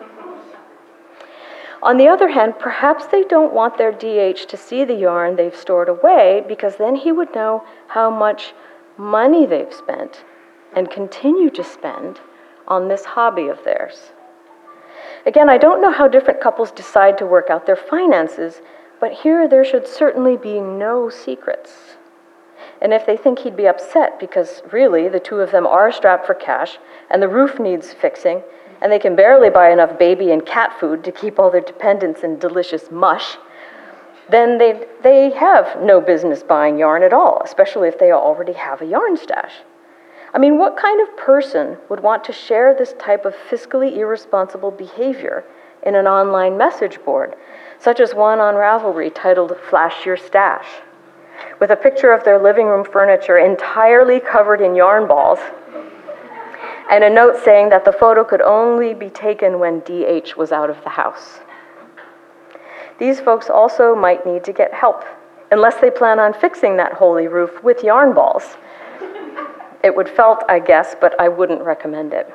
On the other hand, perhaps they don't want their DH to see the yarn they've stored away, because then he would know how much money they've spent and continue to spend on this hobby of theirs. Again, I don't know how different couples decide to work out their finances, but here there should certainly be no secrets. And if they think he'd be upset because really the two of them are strapped for cash and the roof needs fixing, and they can barely buy enough baby and cat food to keep all their dependents in delicious mush, then they have no business buying yarn at all, especially if they already have a yarn stash. I mean, what kind of person would want to share this type of fiscally irresponsible behavior in an online message board, such as one on Ravelry titled Flash Your Stash, with a picture of their living room furniture entirely covered in yarn balls, and a note saying that the photo could only be taken when DH was out of the house? These folks also might need to get help, unless they plan on fixing that holy roof with yarn balls. It would felt, I guess, but I wouldn't recommend it.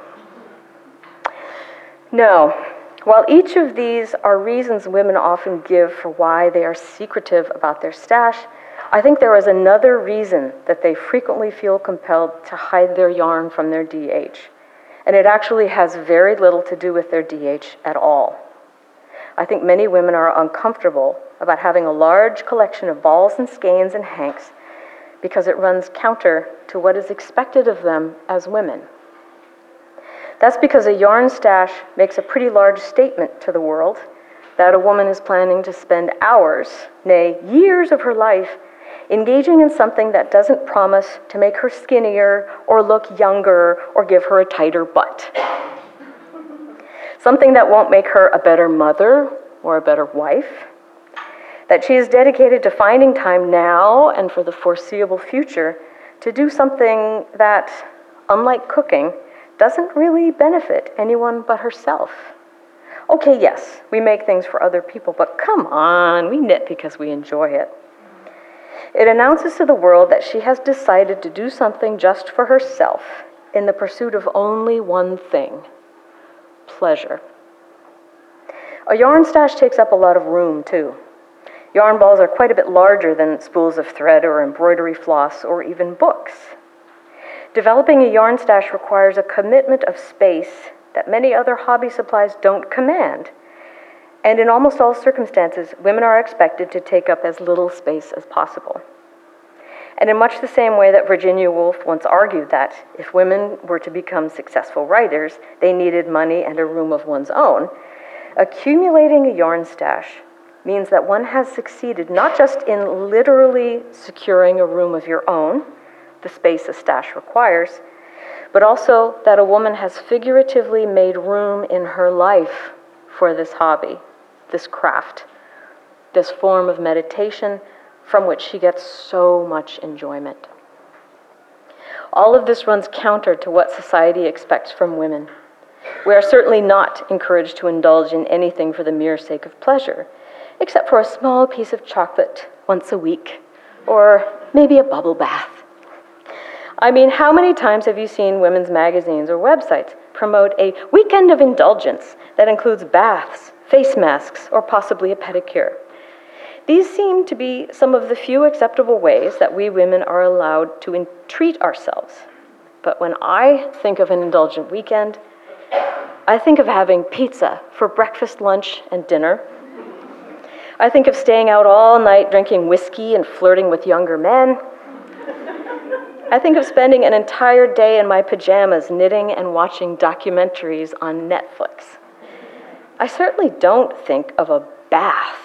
No, while each of these are reasons women often give for why they are secretive about their stash, I think there is another reason that they frequently feel compelled to hide their yarn from their DH, and it actually has very little to do with their DH at all. I think many women are uncomfortable about having a large collection of balls and skeins and hanks because it runs counter to what is expected of them as women. That's because a yarn stash makes a pretty large statement to the world that a woman is planning to spend hours, nay, years of her life engaging in something that doesn't promise to make her skinnier or look younger or give her a tighter butt. Something that won't make her a better mother or a better wife. That she is dedicated to finding time now and for the foreseeable future to do something that, unlike cooking, doesn't really benefit anyone but herself. Okay, yes, we make things for other people, but come on, we knit because we enjoy it. It announces to the world that she has decided to do something just for herself in the pursuit of only one thing: pleasure. A yarn stash takes up a lot of room, too. Yarn balls are quite a bit larger than spools of thread or embroidery floss or even books. Developing a yarn stash requires a commitment of space that many other hobby supplies don't command. And in almost all circumstances, women are expected to take up as little space as possible. And in much the same way that Virginia Woolf once argued that if women were to become successful writers, they needed money and a room of one's own, accumulating a yarn stash means that one has succeeded not just in literally securing a room of your own, the space a stash requires, but also that a woman has figuratively made room in her life for this hobby, this craft, this form of meditation from which she gets so much enjoyment. All of this runs counter to what society expects from women. We are certainly not encouraged to indulge in anything for the mere sake of pleasure, except for a small piece of chocolate once a week, or maybe a bubble bath. I mean, how many times have you seen women's magazines or websites promote a weekend of indulgence that includes baths, face masks, or possibly a pedicure? These seem to be some of the few acceptable ways that we women are allowed to treat ourselves. but when I think of an indulgent weekend, I think of having pizza for breakfast, lunch, and dinner. I think of staying out all night drinking whiskey and flirting with younger men. I think of spending an entire day in my pajamas knitting and watching documentaries on Netflix. I certainly don't think of a bath.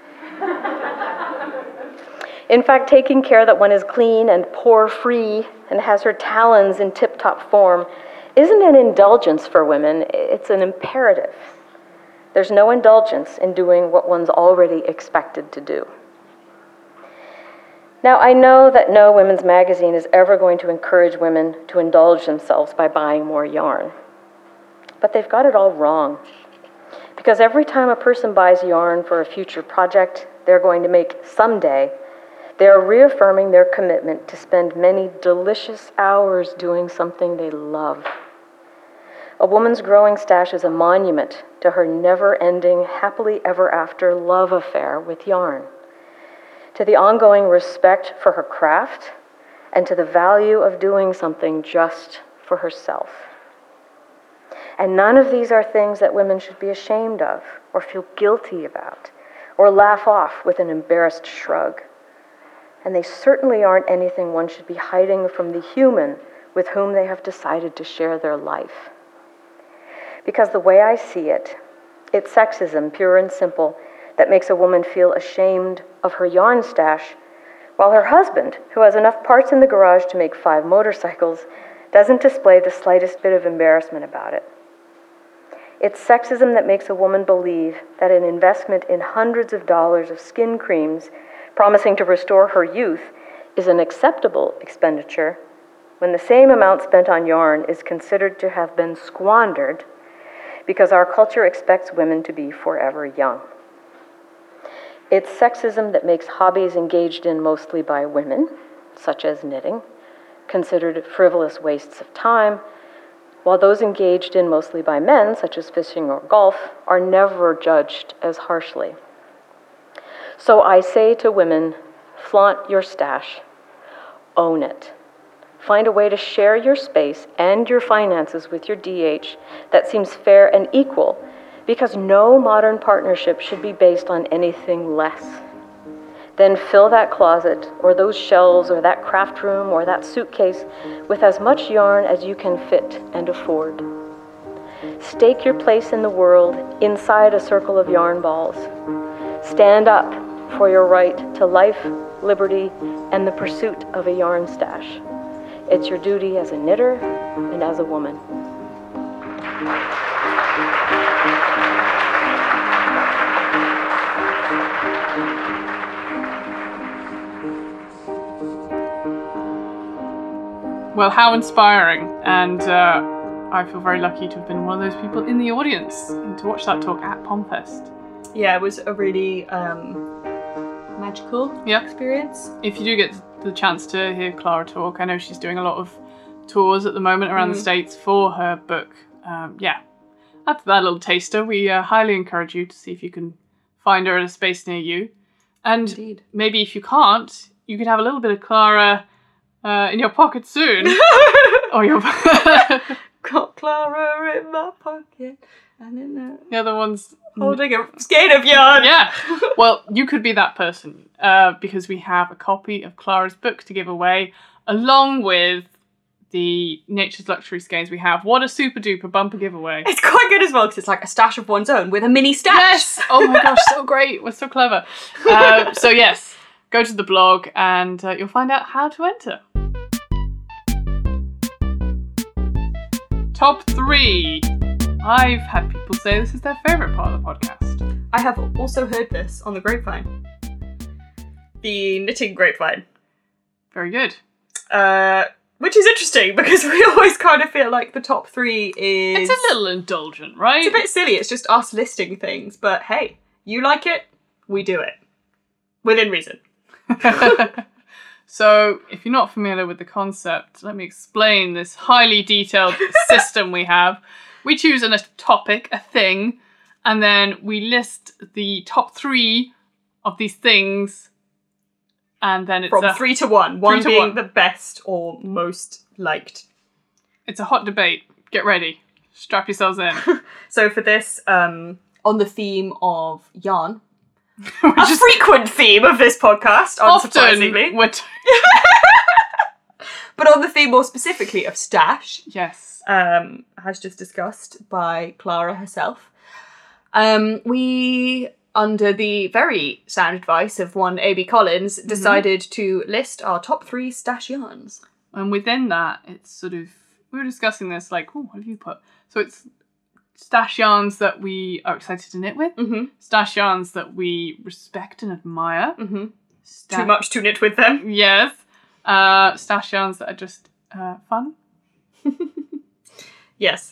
In fact, taking care that one is clean and pore-free and has her talons in tip-top form isn't an indulgence for women, it's an imperative. There's no indulgence in doing what one's already expected to do. Now, I know that no women's magazine is ever going to encourage women to indulge themselves by buying more yarn. But they've got it all wrong. Because every time a person buys yarn for a future project they're going to make someday, they are reaffirming their commitment to spend many delicious hours doing something they love. A woman's growing stash is a monument to her never-ending, happily ever after love affair with yarn, to the ongoing respect for her craft, and to the value of doing something just for herself. And none of these are things that women should be ashamed of, or feel guilty about, or laugh off with an embarrassed shrug. And they certainly aren't anything one should be hiding from the human with whom they have decided to share their life. Because the way I see it, it's sexism, pure and simple, that makes a woman feel ashamed of her yarn stash, while her husband, who has enough parts in the garage to make 5 motorcycles, doesn't display the slightest bit of embarrassment about it. It's sexism that makes a woman believe that an investment in hundreds of dollars of skin creams promising to restore her youth is an acceptable expenditure when the same amount spent on yarn is considered to have been squandered because our culture expects women to be forever young. It's sexism that makes hobbies engaged in mostly by women, such as knitting, considered frivolous wastes of time, while those engaged in mostly by men, such as fishing or golf, are never judged as harshly. So I say to women, flaunt your stash, own it. Find a way to share your space and your finances with your DH that seems fair and equal, because no modern partnership should be based on anything less. Then fill that closet, or those shelves, or that craft room, or that suitcase with as much yarn as you can fit and afford. Stake your place in the world inside a circle of yarn balls. Stand up for your right to life, liberty, and the pursuit of a yarn stash. It's your duty as a knitter and as a woman. Well, how inspiring. And I feel very lucky to have been one of those people in the audience and to watch that talk at PomFest. Yeah, it was a really magical experience. If you do get the chance to hear Clara talk, I know she's doing a lot of tours at the moment around the States for her book. After that little taster, we highly encourage you to see if you can find her at a space near you. And Indeed. Maybe if you can't, you could have a little bit of Clara in your pocket soon. Or your got Clara in my pocket, and in the other one's holding a skein of yarn. Yeah. Well, you could be that person because we have a copy of Clara's book to give away, along with the Nature's Luxury skeins we have. What a super duper bumper giveaway. It's quite good as well because it's like a stash of one's own with a mini stash. Yes! Oh my gosh, so great. We're so clever. So yes, go to the blog and you'll find out how to enter. Top 3. I've had people say this is their favourite part of the podcast. I have also heard this on the grapevine. The knitting grapevine. Very good. Which is interesting because we always kind of feel like the top 3 is... It's a little indulgent, right? It's a bit silly. It's just us listing things. But hey, you like it, we do it. Within reason. So, if you're not familiar with the concept, let me explain this highly detailed system we have. We choose a topic, a thing, and then we list the top 3 of these things, and then it's from 3 to 1. 1 being 1. the best or most liked. It's a hot debate. Get ready. Strap yourselves in. So for this, on the theme of yarn, Which a is frequent theme of this podcast, often unsurprisingly, but on the theme more specifically of stash, yes. as just discussed by Clara herself. We, under the very sound advice of one A.B. Collins, decided to list our top 3 stash yarns. And within that, it's sort of, we were discussing this, like, what have you put? So it's stash yarns that we are excited to knit with, stash yarns that we respect and admire. Too much to knit with them. Yes. Stash yarns that are just fun. Yes.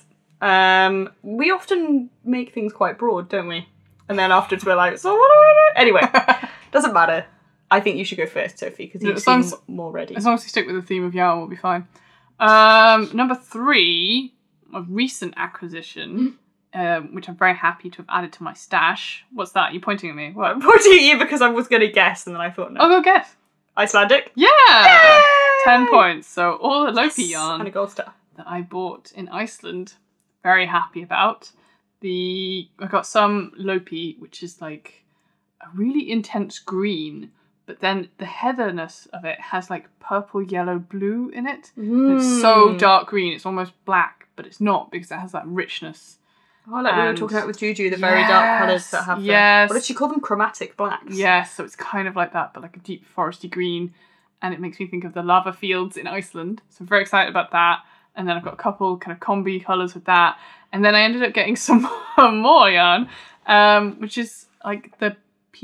We often make things quite broad, don't we? And then afterwards we're like, so what do I do? Anyway, doesn't matter. I think you should go first, Sophie, because you seem more ready. As long as we stick with the theme of yarn, we'll be fine. Number 3, a recent acquisition, which I'm very happy to have added to my stash. What's that? You're pointing at me. What? I'm pointing at you because I was going to guess, and then I thought, no. I'll go guess. Icelandic? Yeah! Yay! 10 points. So all the Loki yarn And a gold star. that I bought in Iceland, very happy about. I got some Lopi, which is like a really intense green, but then the heatherness of it has like purple, yellow, blue in it. It's so dark green, it's almost black, but it's not because it has that richness. Oh, like we were talking about with Juju, the very dark colours that have what did she call them? Chromatic blacks. Yes, so it's kind of like that, but like a deep foresty green, and it makes me think of the lava fields in Iceland. So I'm very excited about that. And then I've got a couple kind of combi colours with that. And then I ended up getting some more yarn, which is like the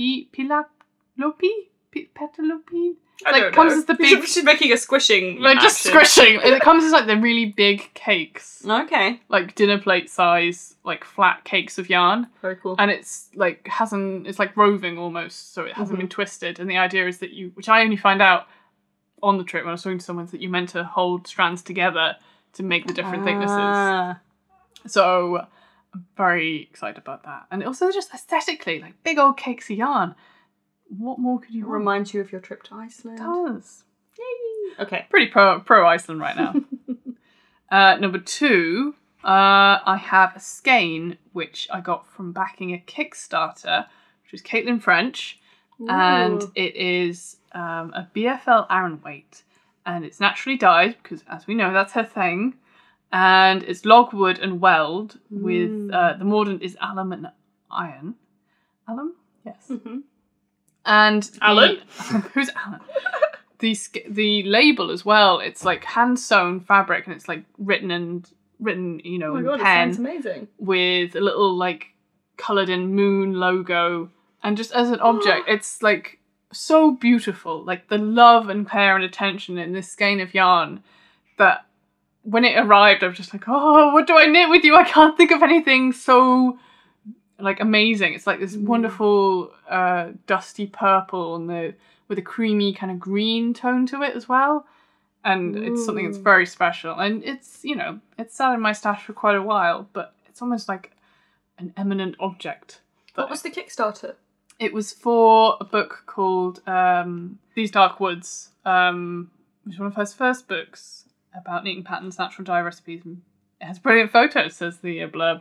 Petalopi? Petalopi? I don't know. Comes as the big... She's making a squishing Like just squishing. It comes as like the really big cakes. Okay. Like dinner plate size, like flat cakes of yarn. Very cool. And it's like it's like roving almost, so it hasn't been twisted. And the idea is that which I only find out on the trip when I was talking to someone, that you're meant to hold strands together to make the different thicknesses. So I'm very excited about that. And also just aesthetically, like big old cakes of yarn. What more could you want? Reminds you of your trip to Iceland. It does. Yay. Okay. Pretty pro Iceland right now. Number 2, I have a skein which I got from backing a Kickstarter, which is Caitlin French. Ooh. And it is a BFL Aran weight. And it's naturally dyed, because as we know, that's her thing. And it's logwood and weld with, the mordant is alum and iron. Alum? Yes. And Alan? Who's Alan? The label as well, it's like hand sewn fabric, and it's like written, you know, in pen. It sounds amazing. With a little like coloured in moon logo, and just as an object, it's like so beautiful. Like the love and care and attention in this skein of yarn, that when it arrived, I was just like, oh, what do I knit with you? I can't think of anything so like amazing. It's like this wonderful dusty purple and with a creamy kind of green tone to it as well. And it's something that's very special. And it's, you know, it's sat in my stash for quite a while, but it's almost like an eminent object. What was the Kickstarter? It was for a book called These Dark Woods, which was one of her first books about knitting patterns, natural dye recipes. And it has brilliant photos, says the blurb.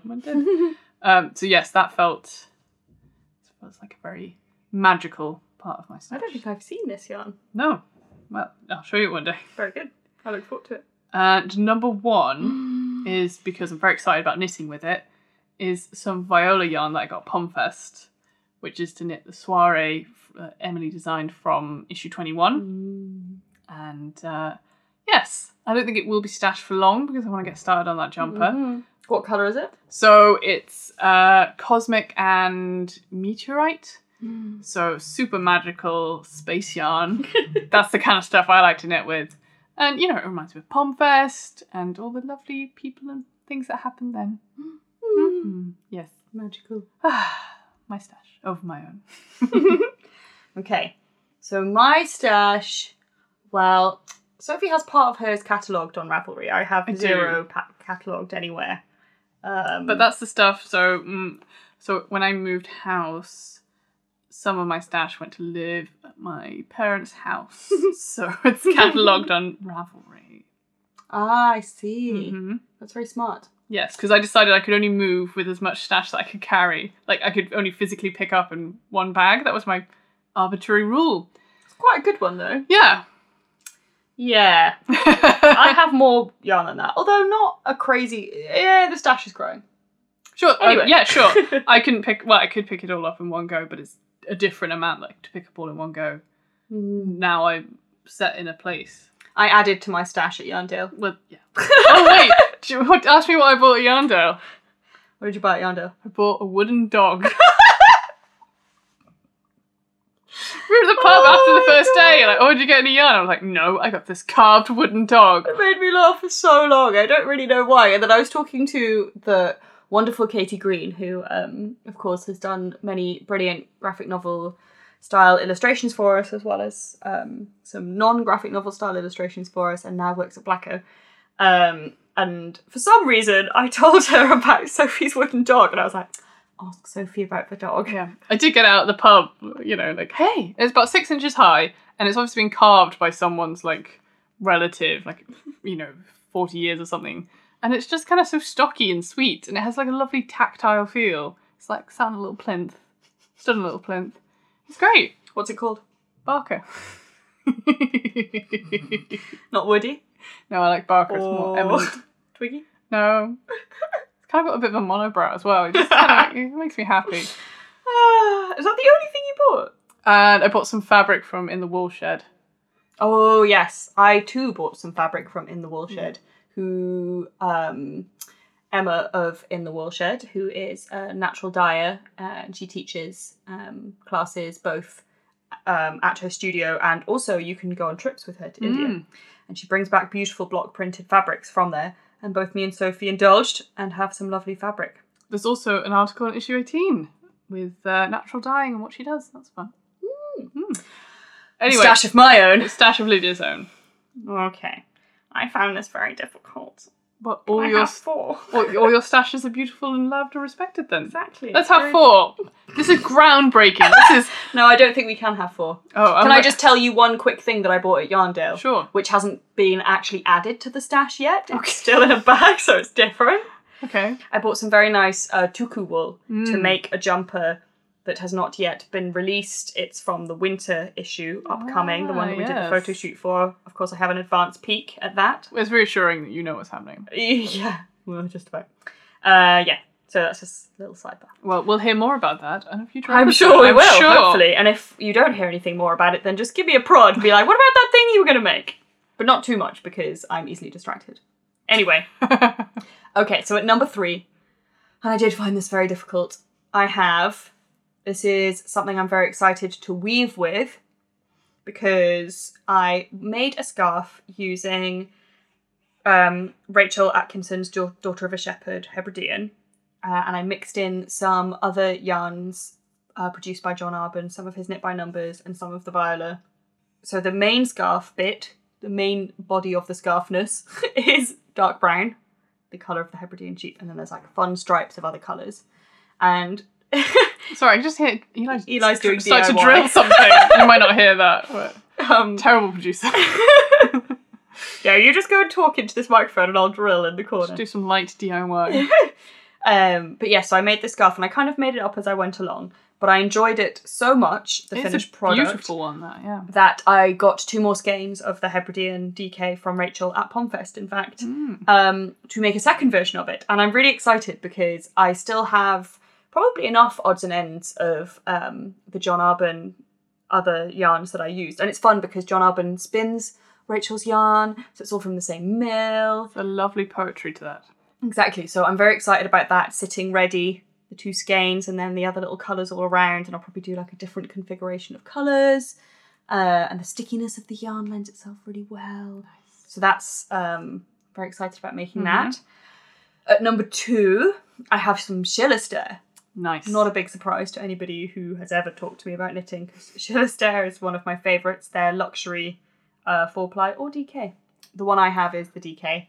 So yes, that felt like a very magical part of my stash. I don't think I've seen this yarn. No. Well, I'll show you one day. Very good. I look forward to it. And number 1 is, because I'm very excited about knitting with it, is some Viola yarn that I got at Pomfest, which is to knit the soiree Emily designed from issue 21. And yes, I don't think it will be stashed for long because I want to get started on that jumper. What colour is it? So it's Cosmic and Meteorite. So super magical space yarn. That's the kind of stuff I like to knit with. And, you know, it reminds me of Pomfest and all the lovely people and things that happened then. Yes. Magical. My stash of my own. Okay. So my stash, well, Sophie has part of hers catalogued on Ravelry. I have zero catalogued anywhere. But that's the stuff. So when I moved house, some of my stash went to live at my parents' house. So it's catalogued on Ravelry. Ah, I see. Mm-hmm. That's very smart. Yes, because I decided I could only move with as much stash that I could carry. Like, I could only physically pick up in one bag. That was my arbitrary rule. It's quite a good one, though. Yeah. Yeah. I have more yarn than that. Although not a crazy... Yeah, the stash is growing. Sure. Anyway. Yeah, sure. I could pick it all up in one go, but it's a different amount, like, to pick up all in one go. Now I'm set in a place. I added to my stash at Yarndale. Well, yeah. Oh, wait. Ask me what I bought at Yarndale. What did you buy at Yarndale? I bought a wooden dog. We were at the pub after the first day, like, oh, did you get any yarn? I was like, no, I got this carved wooden dog. It made me laugh for so long. I don't really know why. And then I was talking to the wonderful Katie Green, who, of course, has done many brilliant graphic novel style illustrations for us, as well as some non-graphic novel style illustrations for us, and now works at Blacko. And for some reason, I told her about Sophie's wooden dog, and I was like, ask Sophie about the dog. Yeah. I did get out of the pub, you know, like, hey, it's about 6 inches high, and it's obviously been carved by someone's, like, relative, like, 40 years or something. And it's just kind of so stocky and sweet, and it has, like, a lovely tactile feel. It's like sat on a little plinth. Stood on a little plinth. It's great. What's it called? Barker. Not Woody? No, I like Barker. It's more eminent. Twiggy? No. It's kind of got a bit of a monobrow as well. It just kind of, it makes me happy. Is that the only thing you bought? And I bought some fabric from In the Wool Shed. Oh, yes. I, too, bought some fabric from In the Wool Shed, who... Emma of In the Wool Shed, who is a natural dyer, and she teaches classes both at her studio, and also you can go on trips with her to India. And she brings back beautiful block printed fabrics from there, and both me and Sophie indulged and have some lovely fabric. There's also an article in issue 18 with natural dyeing and what she does. That's fun. Anyway, A stash of my own. Stash of Lydia's own. Okay. I found this very difficult. But I have 4. all your stashes are beautiful and loved and respected then. Exactly. Let's have 4. This is groundbreaking. This is... No, I don't think we can have 4. Oh, Can I just tell you one quick thing that I bought at Yarndale? Sure. Which hasn't been actually added to the stash yet. It's still in a bag, so it's different. Okay. I bought some very nice tuku wool to make a jumper that has not yet been released. It's from the winter issue upcoming, the one that we did the photo shoot for. Of course, I have an advance peek at that. It's reassuring that you know what's happening. Yeah, well, just about. Yeah, so that's just a little sidebar. Well, we'll hear more about that in a future I'm episode. sure we I'm will, sure. hopefully. And if you don't hear anything more about it, then just give me a prod and be like, what about that thing you were going to make? But not too much, because I'm easily distracted. Anyway. Okay, so at number 3, and I did find this very difficult, I have... This is something I'm very excited to weave with, because I made a scarf using Rachel Atkinson's Daughter of a Shepherd, Hebridean, and I mixed in some other yarns produced by John Arbon, some of his Knit by Numbers and some of the Viola. So the main scarf bit, the main body of the scarfness, is dark brown, the colour of the Hebridean sheep, and then there's like fun stripes of other colours. And... Sorry, I just hear Eli's doing start to DIY. drill something. You might not hear that, but terrible producer. Yeah, you just go and talk into this microphone and I'll drill in the corner. Just do some light DIY. But yeah, so I made this scarf and I kind of made it up as I went along, but I enjoyed it so much, the finished product, beautiful one, that I got 2 more skeins of the Hebridean DK from Rachel at Pomfest, in fact, to make a second version of it. And I'm really excited because I still have probably enough odds and ends of the John Arbon other yarns that I used. And it's fun because John Arbon spins Rachel's yarn, so it's all from the same mill. There's a lovely poetry to that. Exactly, so I'm very excited about that, sitting ready, the 2 skeins and then the other little colours all around, and I'll probably do like a different configuration of colours, and the stickiness of the yarn lends itself really well. Nice. So that's very excited about making that. At number 2, I have some Schillerster. Nice. Not a big surprise to anybody who has ever talked to me about knitting, because Schillerster is one of my favourites. They're luxury 4-ply or DK. The one I have is the DK.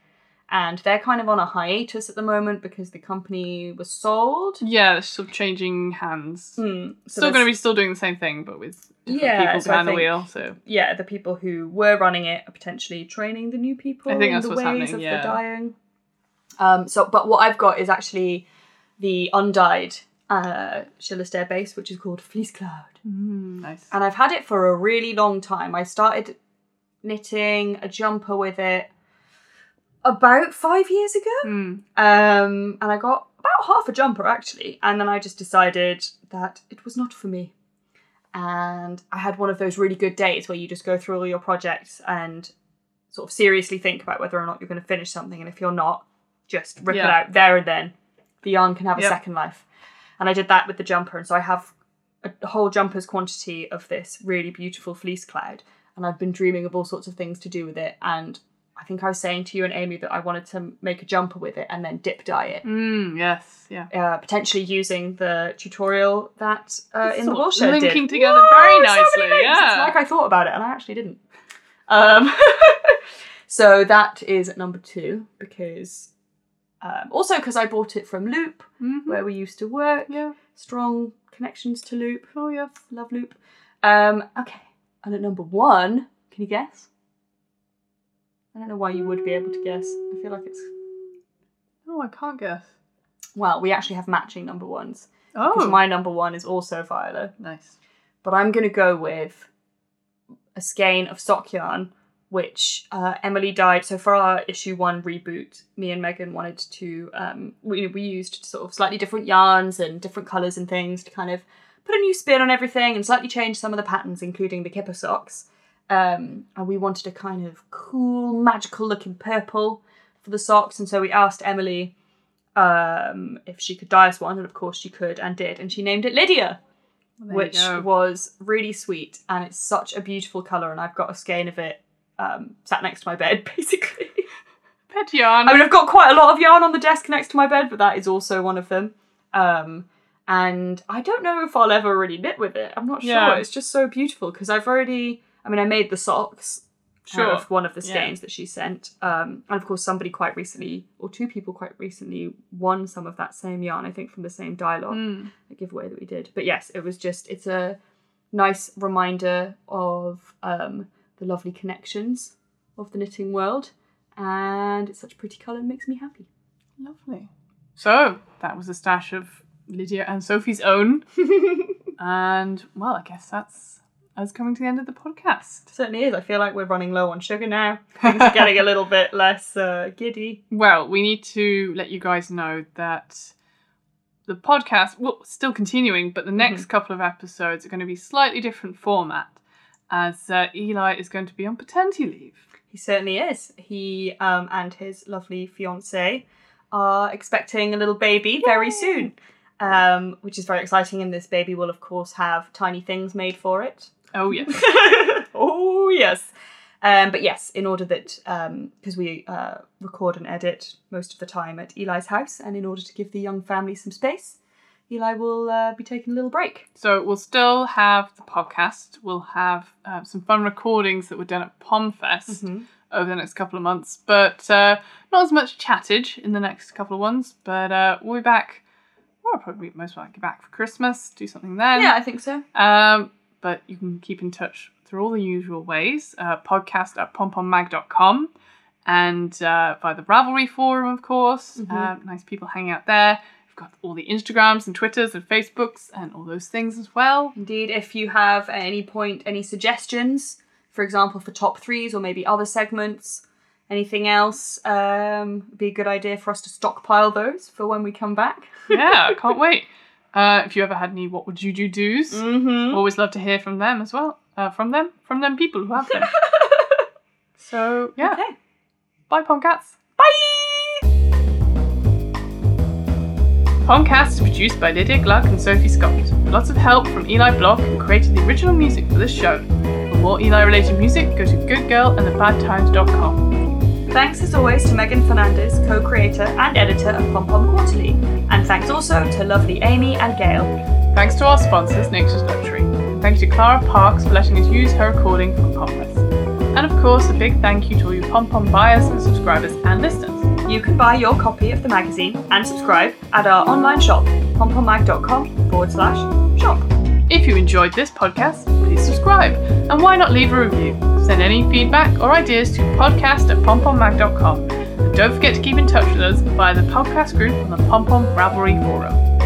and they're kind of on a hiatus at the moment because the company was sold. Yeah, they're sort of changing hands. So Still going to be still doing the same thing, but with different people so behind the wheel. So yeah, the people who were running it are potentially training the new people I think in that's the what's ways happening, of the dyeing. But what I've got is actually the undyed Schillerstair base, which is called Fleece Cloud. Nice. And I've had it for a really long time. I started knitting a jumper with it about 5 years ago. And I got about half a jumper actually. And then I just decided that it was not for me. And I had one of those really good days where you just go through all your projects and sort of seriously think about whether or not you're going to finish something. And if you're not, just rip it out there and then. The yarn can have a second life. And I did that with the jumper. And so I have a whole jumper's quantity of this really beautiful Fleece Cloud. And I've been dreaming of all sorts of things to do with it. And I think I was saying to you and Amy that I wanted to make a jumper with it and then dip dye it. Yes, yeah. Potentially using the tutorial that in the Woolshed did. Linking together very nicely, yeah. It's like I thought about it and I actually didn't. So that is number 2 because... also because I bought it from Loop, where we used to work. Yeah. Strong connections to Loop. Oh, yes. Love Loop. Okay. And at number 1, can you guess? I don't know why you would be able to guess. I feel like it's... Oh, I can't guess. Well, we actually have matching number 1s. Oh. Because my number 1 is also Viola. Nice. But I'm going to go with a skein of sock yarn, which Emily dyed. So for our issue 1 reboot, me and Megan wanted to, we used sort of slightly different yarns and different colours and things to kind of put a new spin on everything and slightly change some of the patterns, including the kipper socks. And we wanted a kind of cool, magical looking purple for the socks. And so we asked Emily if she could dye us one. And of course she could and did. And she named it Lydia, which was really sweet. And it's such a beautiful colour. And I've got a skein of it sat next to my bed, basically. Pet yarn. I mean, I've got quite a lot of yarn on the desk next to my bed, but that is also one of them. And I don't know if I'll ever really knit with it. I'm not sure. It's just so beautiful because I've already... I mean, I made the socks out of one of the skeins that she sent. And of course, somebody quite recently, or 2 people quite recently, won some of that same yarn, I think from the same dialogue, a giveaway that we did. But yes, it was just, it's a nice reminder of the lovely connections of the knitting world. And it's such a pretty colour, it makes me happy. Lovely. So, that was a stash of Lydia and Sophie's own. And, well, I guess that's us coming to the end of the podcast. It certainly is. I feel like we're running low on sugar now. Things are getting a little bit less giddy. Well, we need to let you guys know that the podcast, well, still continuing, but the next couple of episodes are going to be slightly different format as Eli is going to be on paternity leave. He certainly is. He and his lovely fiancée are expecting a little baby very soon, which is very exciting. And this baby will, of course, have tiny things made for it. Oh, yes. Oh, yes. But yes, in order that, because we record and edit most of the time at Eli's house, and in order to give the young family some space, Eli will be taking a little break. So we'll still have the podcast. We'll have some fun recordings that were done at PomFest over the next couple of months, but not as much chattage in the next couple of ones. But we'll be back. We'll probably most likely back for Christmas. Do something then. Yeah, I think so. But you can keep in touch through all the usual ways. Podcast at pompommag.com and via the Ravelry forum, of course. Nice people hanging out there. We've got all the Instagrams and Twitters and Facebooks and all those things as well. Indeed, if you have at any point any suggestions, for example, for top 3s or maybe other segments, anything else, be a good idea for us to stockpile those for when we come back. Yeah, I can't wait. If you ever had any what would you do's, always love to hear from them as well. From them people who have them. So, yeah. Okay. Bye, Pomcats. Bye! Pomcast is produced by Lydia Gluck and Sophie Scott, with lots of help from Eli Block, who created the original music for this show. For more Eli-related music, go to goodgirlandthebadtimes.com. Thanks as always to Megan Fernandez, co-creator and editor of Pom Pom Quarterly. And thanks also to lovely Amy and Gail. Thanks to our sponsors, Nature's Luxury. And thank you to Clara Parks for letting us use her recording from PomFest. And of course, a big thank you to all you Pom Pom buyers and subscribers and listeners. You can buy your copy of the magazine and subscribe at our online shop, pompommag.com/shop. If you enjoyed this podcast, please subscribe, and why not leave a review? Send any feedback or ideas to podcast@pompommag.com, and don't forget to keep in touch with us via the podcast group on the Pom Pom Ravelry forum.